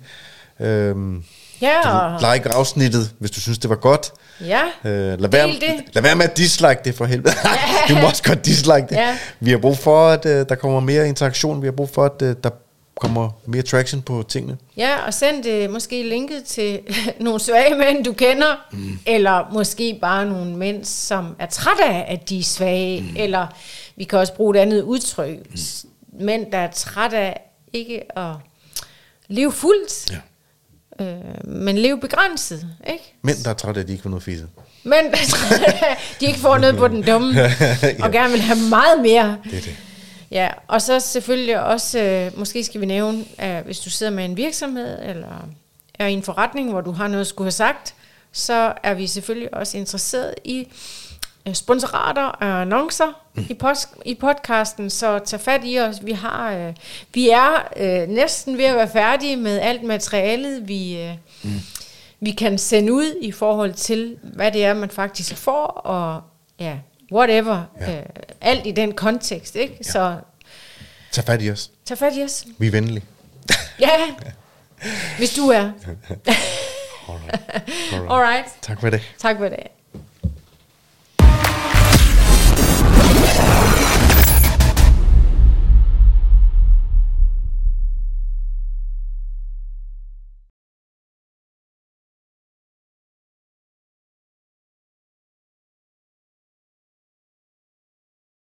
Like afsnittet, hvis du synes, det var godt. Ja, lad være med at dislike det for helvede. Du må også godt dislike det. Ja. Vi har brug for, at der kommer mere interaktion. Vi har brug for, at der kommer mere traction på tingene. Ja, og send måske linket til nogle svage mænd, du kender. Eller måske bare nogle mænd, som er trætte af, at de er svage. Eller vi kan også bruge et andet udtryk. Mænd, der er trætte af ikke at leve fuldt. Ja. Men leve begrænset, ikke? Mænd, der er trætte af, at de ikke får noget fisse. Mænd, der er trætte af, de ikke får noget på den dumme, og gerne vil have meget mere. Det er det. Ja, og så selvfølgelig også, måske skal vi nævne, at hvis du sidder med en virksomhed, eller er i en forretning, hvor du har noget at skulle have sagt, så er vi selvfølgelig også interesseret i sponsorater og annoncer i podcasten, så tag fat i os. Vi er næsten ved at være færdige med alt materialet, vi kan sende ud i forhold til, hvad det er, man faktisk får, og ja, whatever, alt i den kontekst, ikke? Ja. Så tag fat i os. Tag fat i os. Vi er venlige. Ja, hvis du er. Alright. Alright. Tak for det. Tak for det.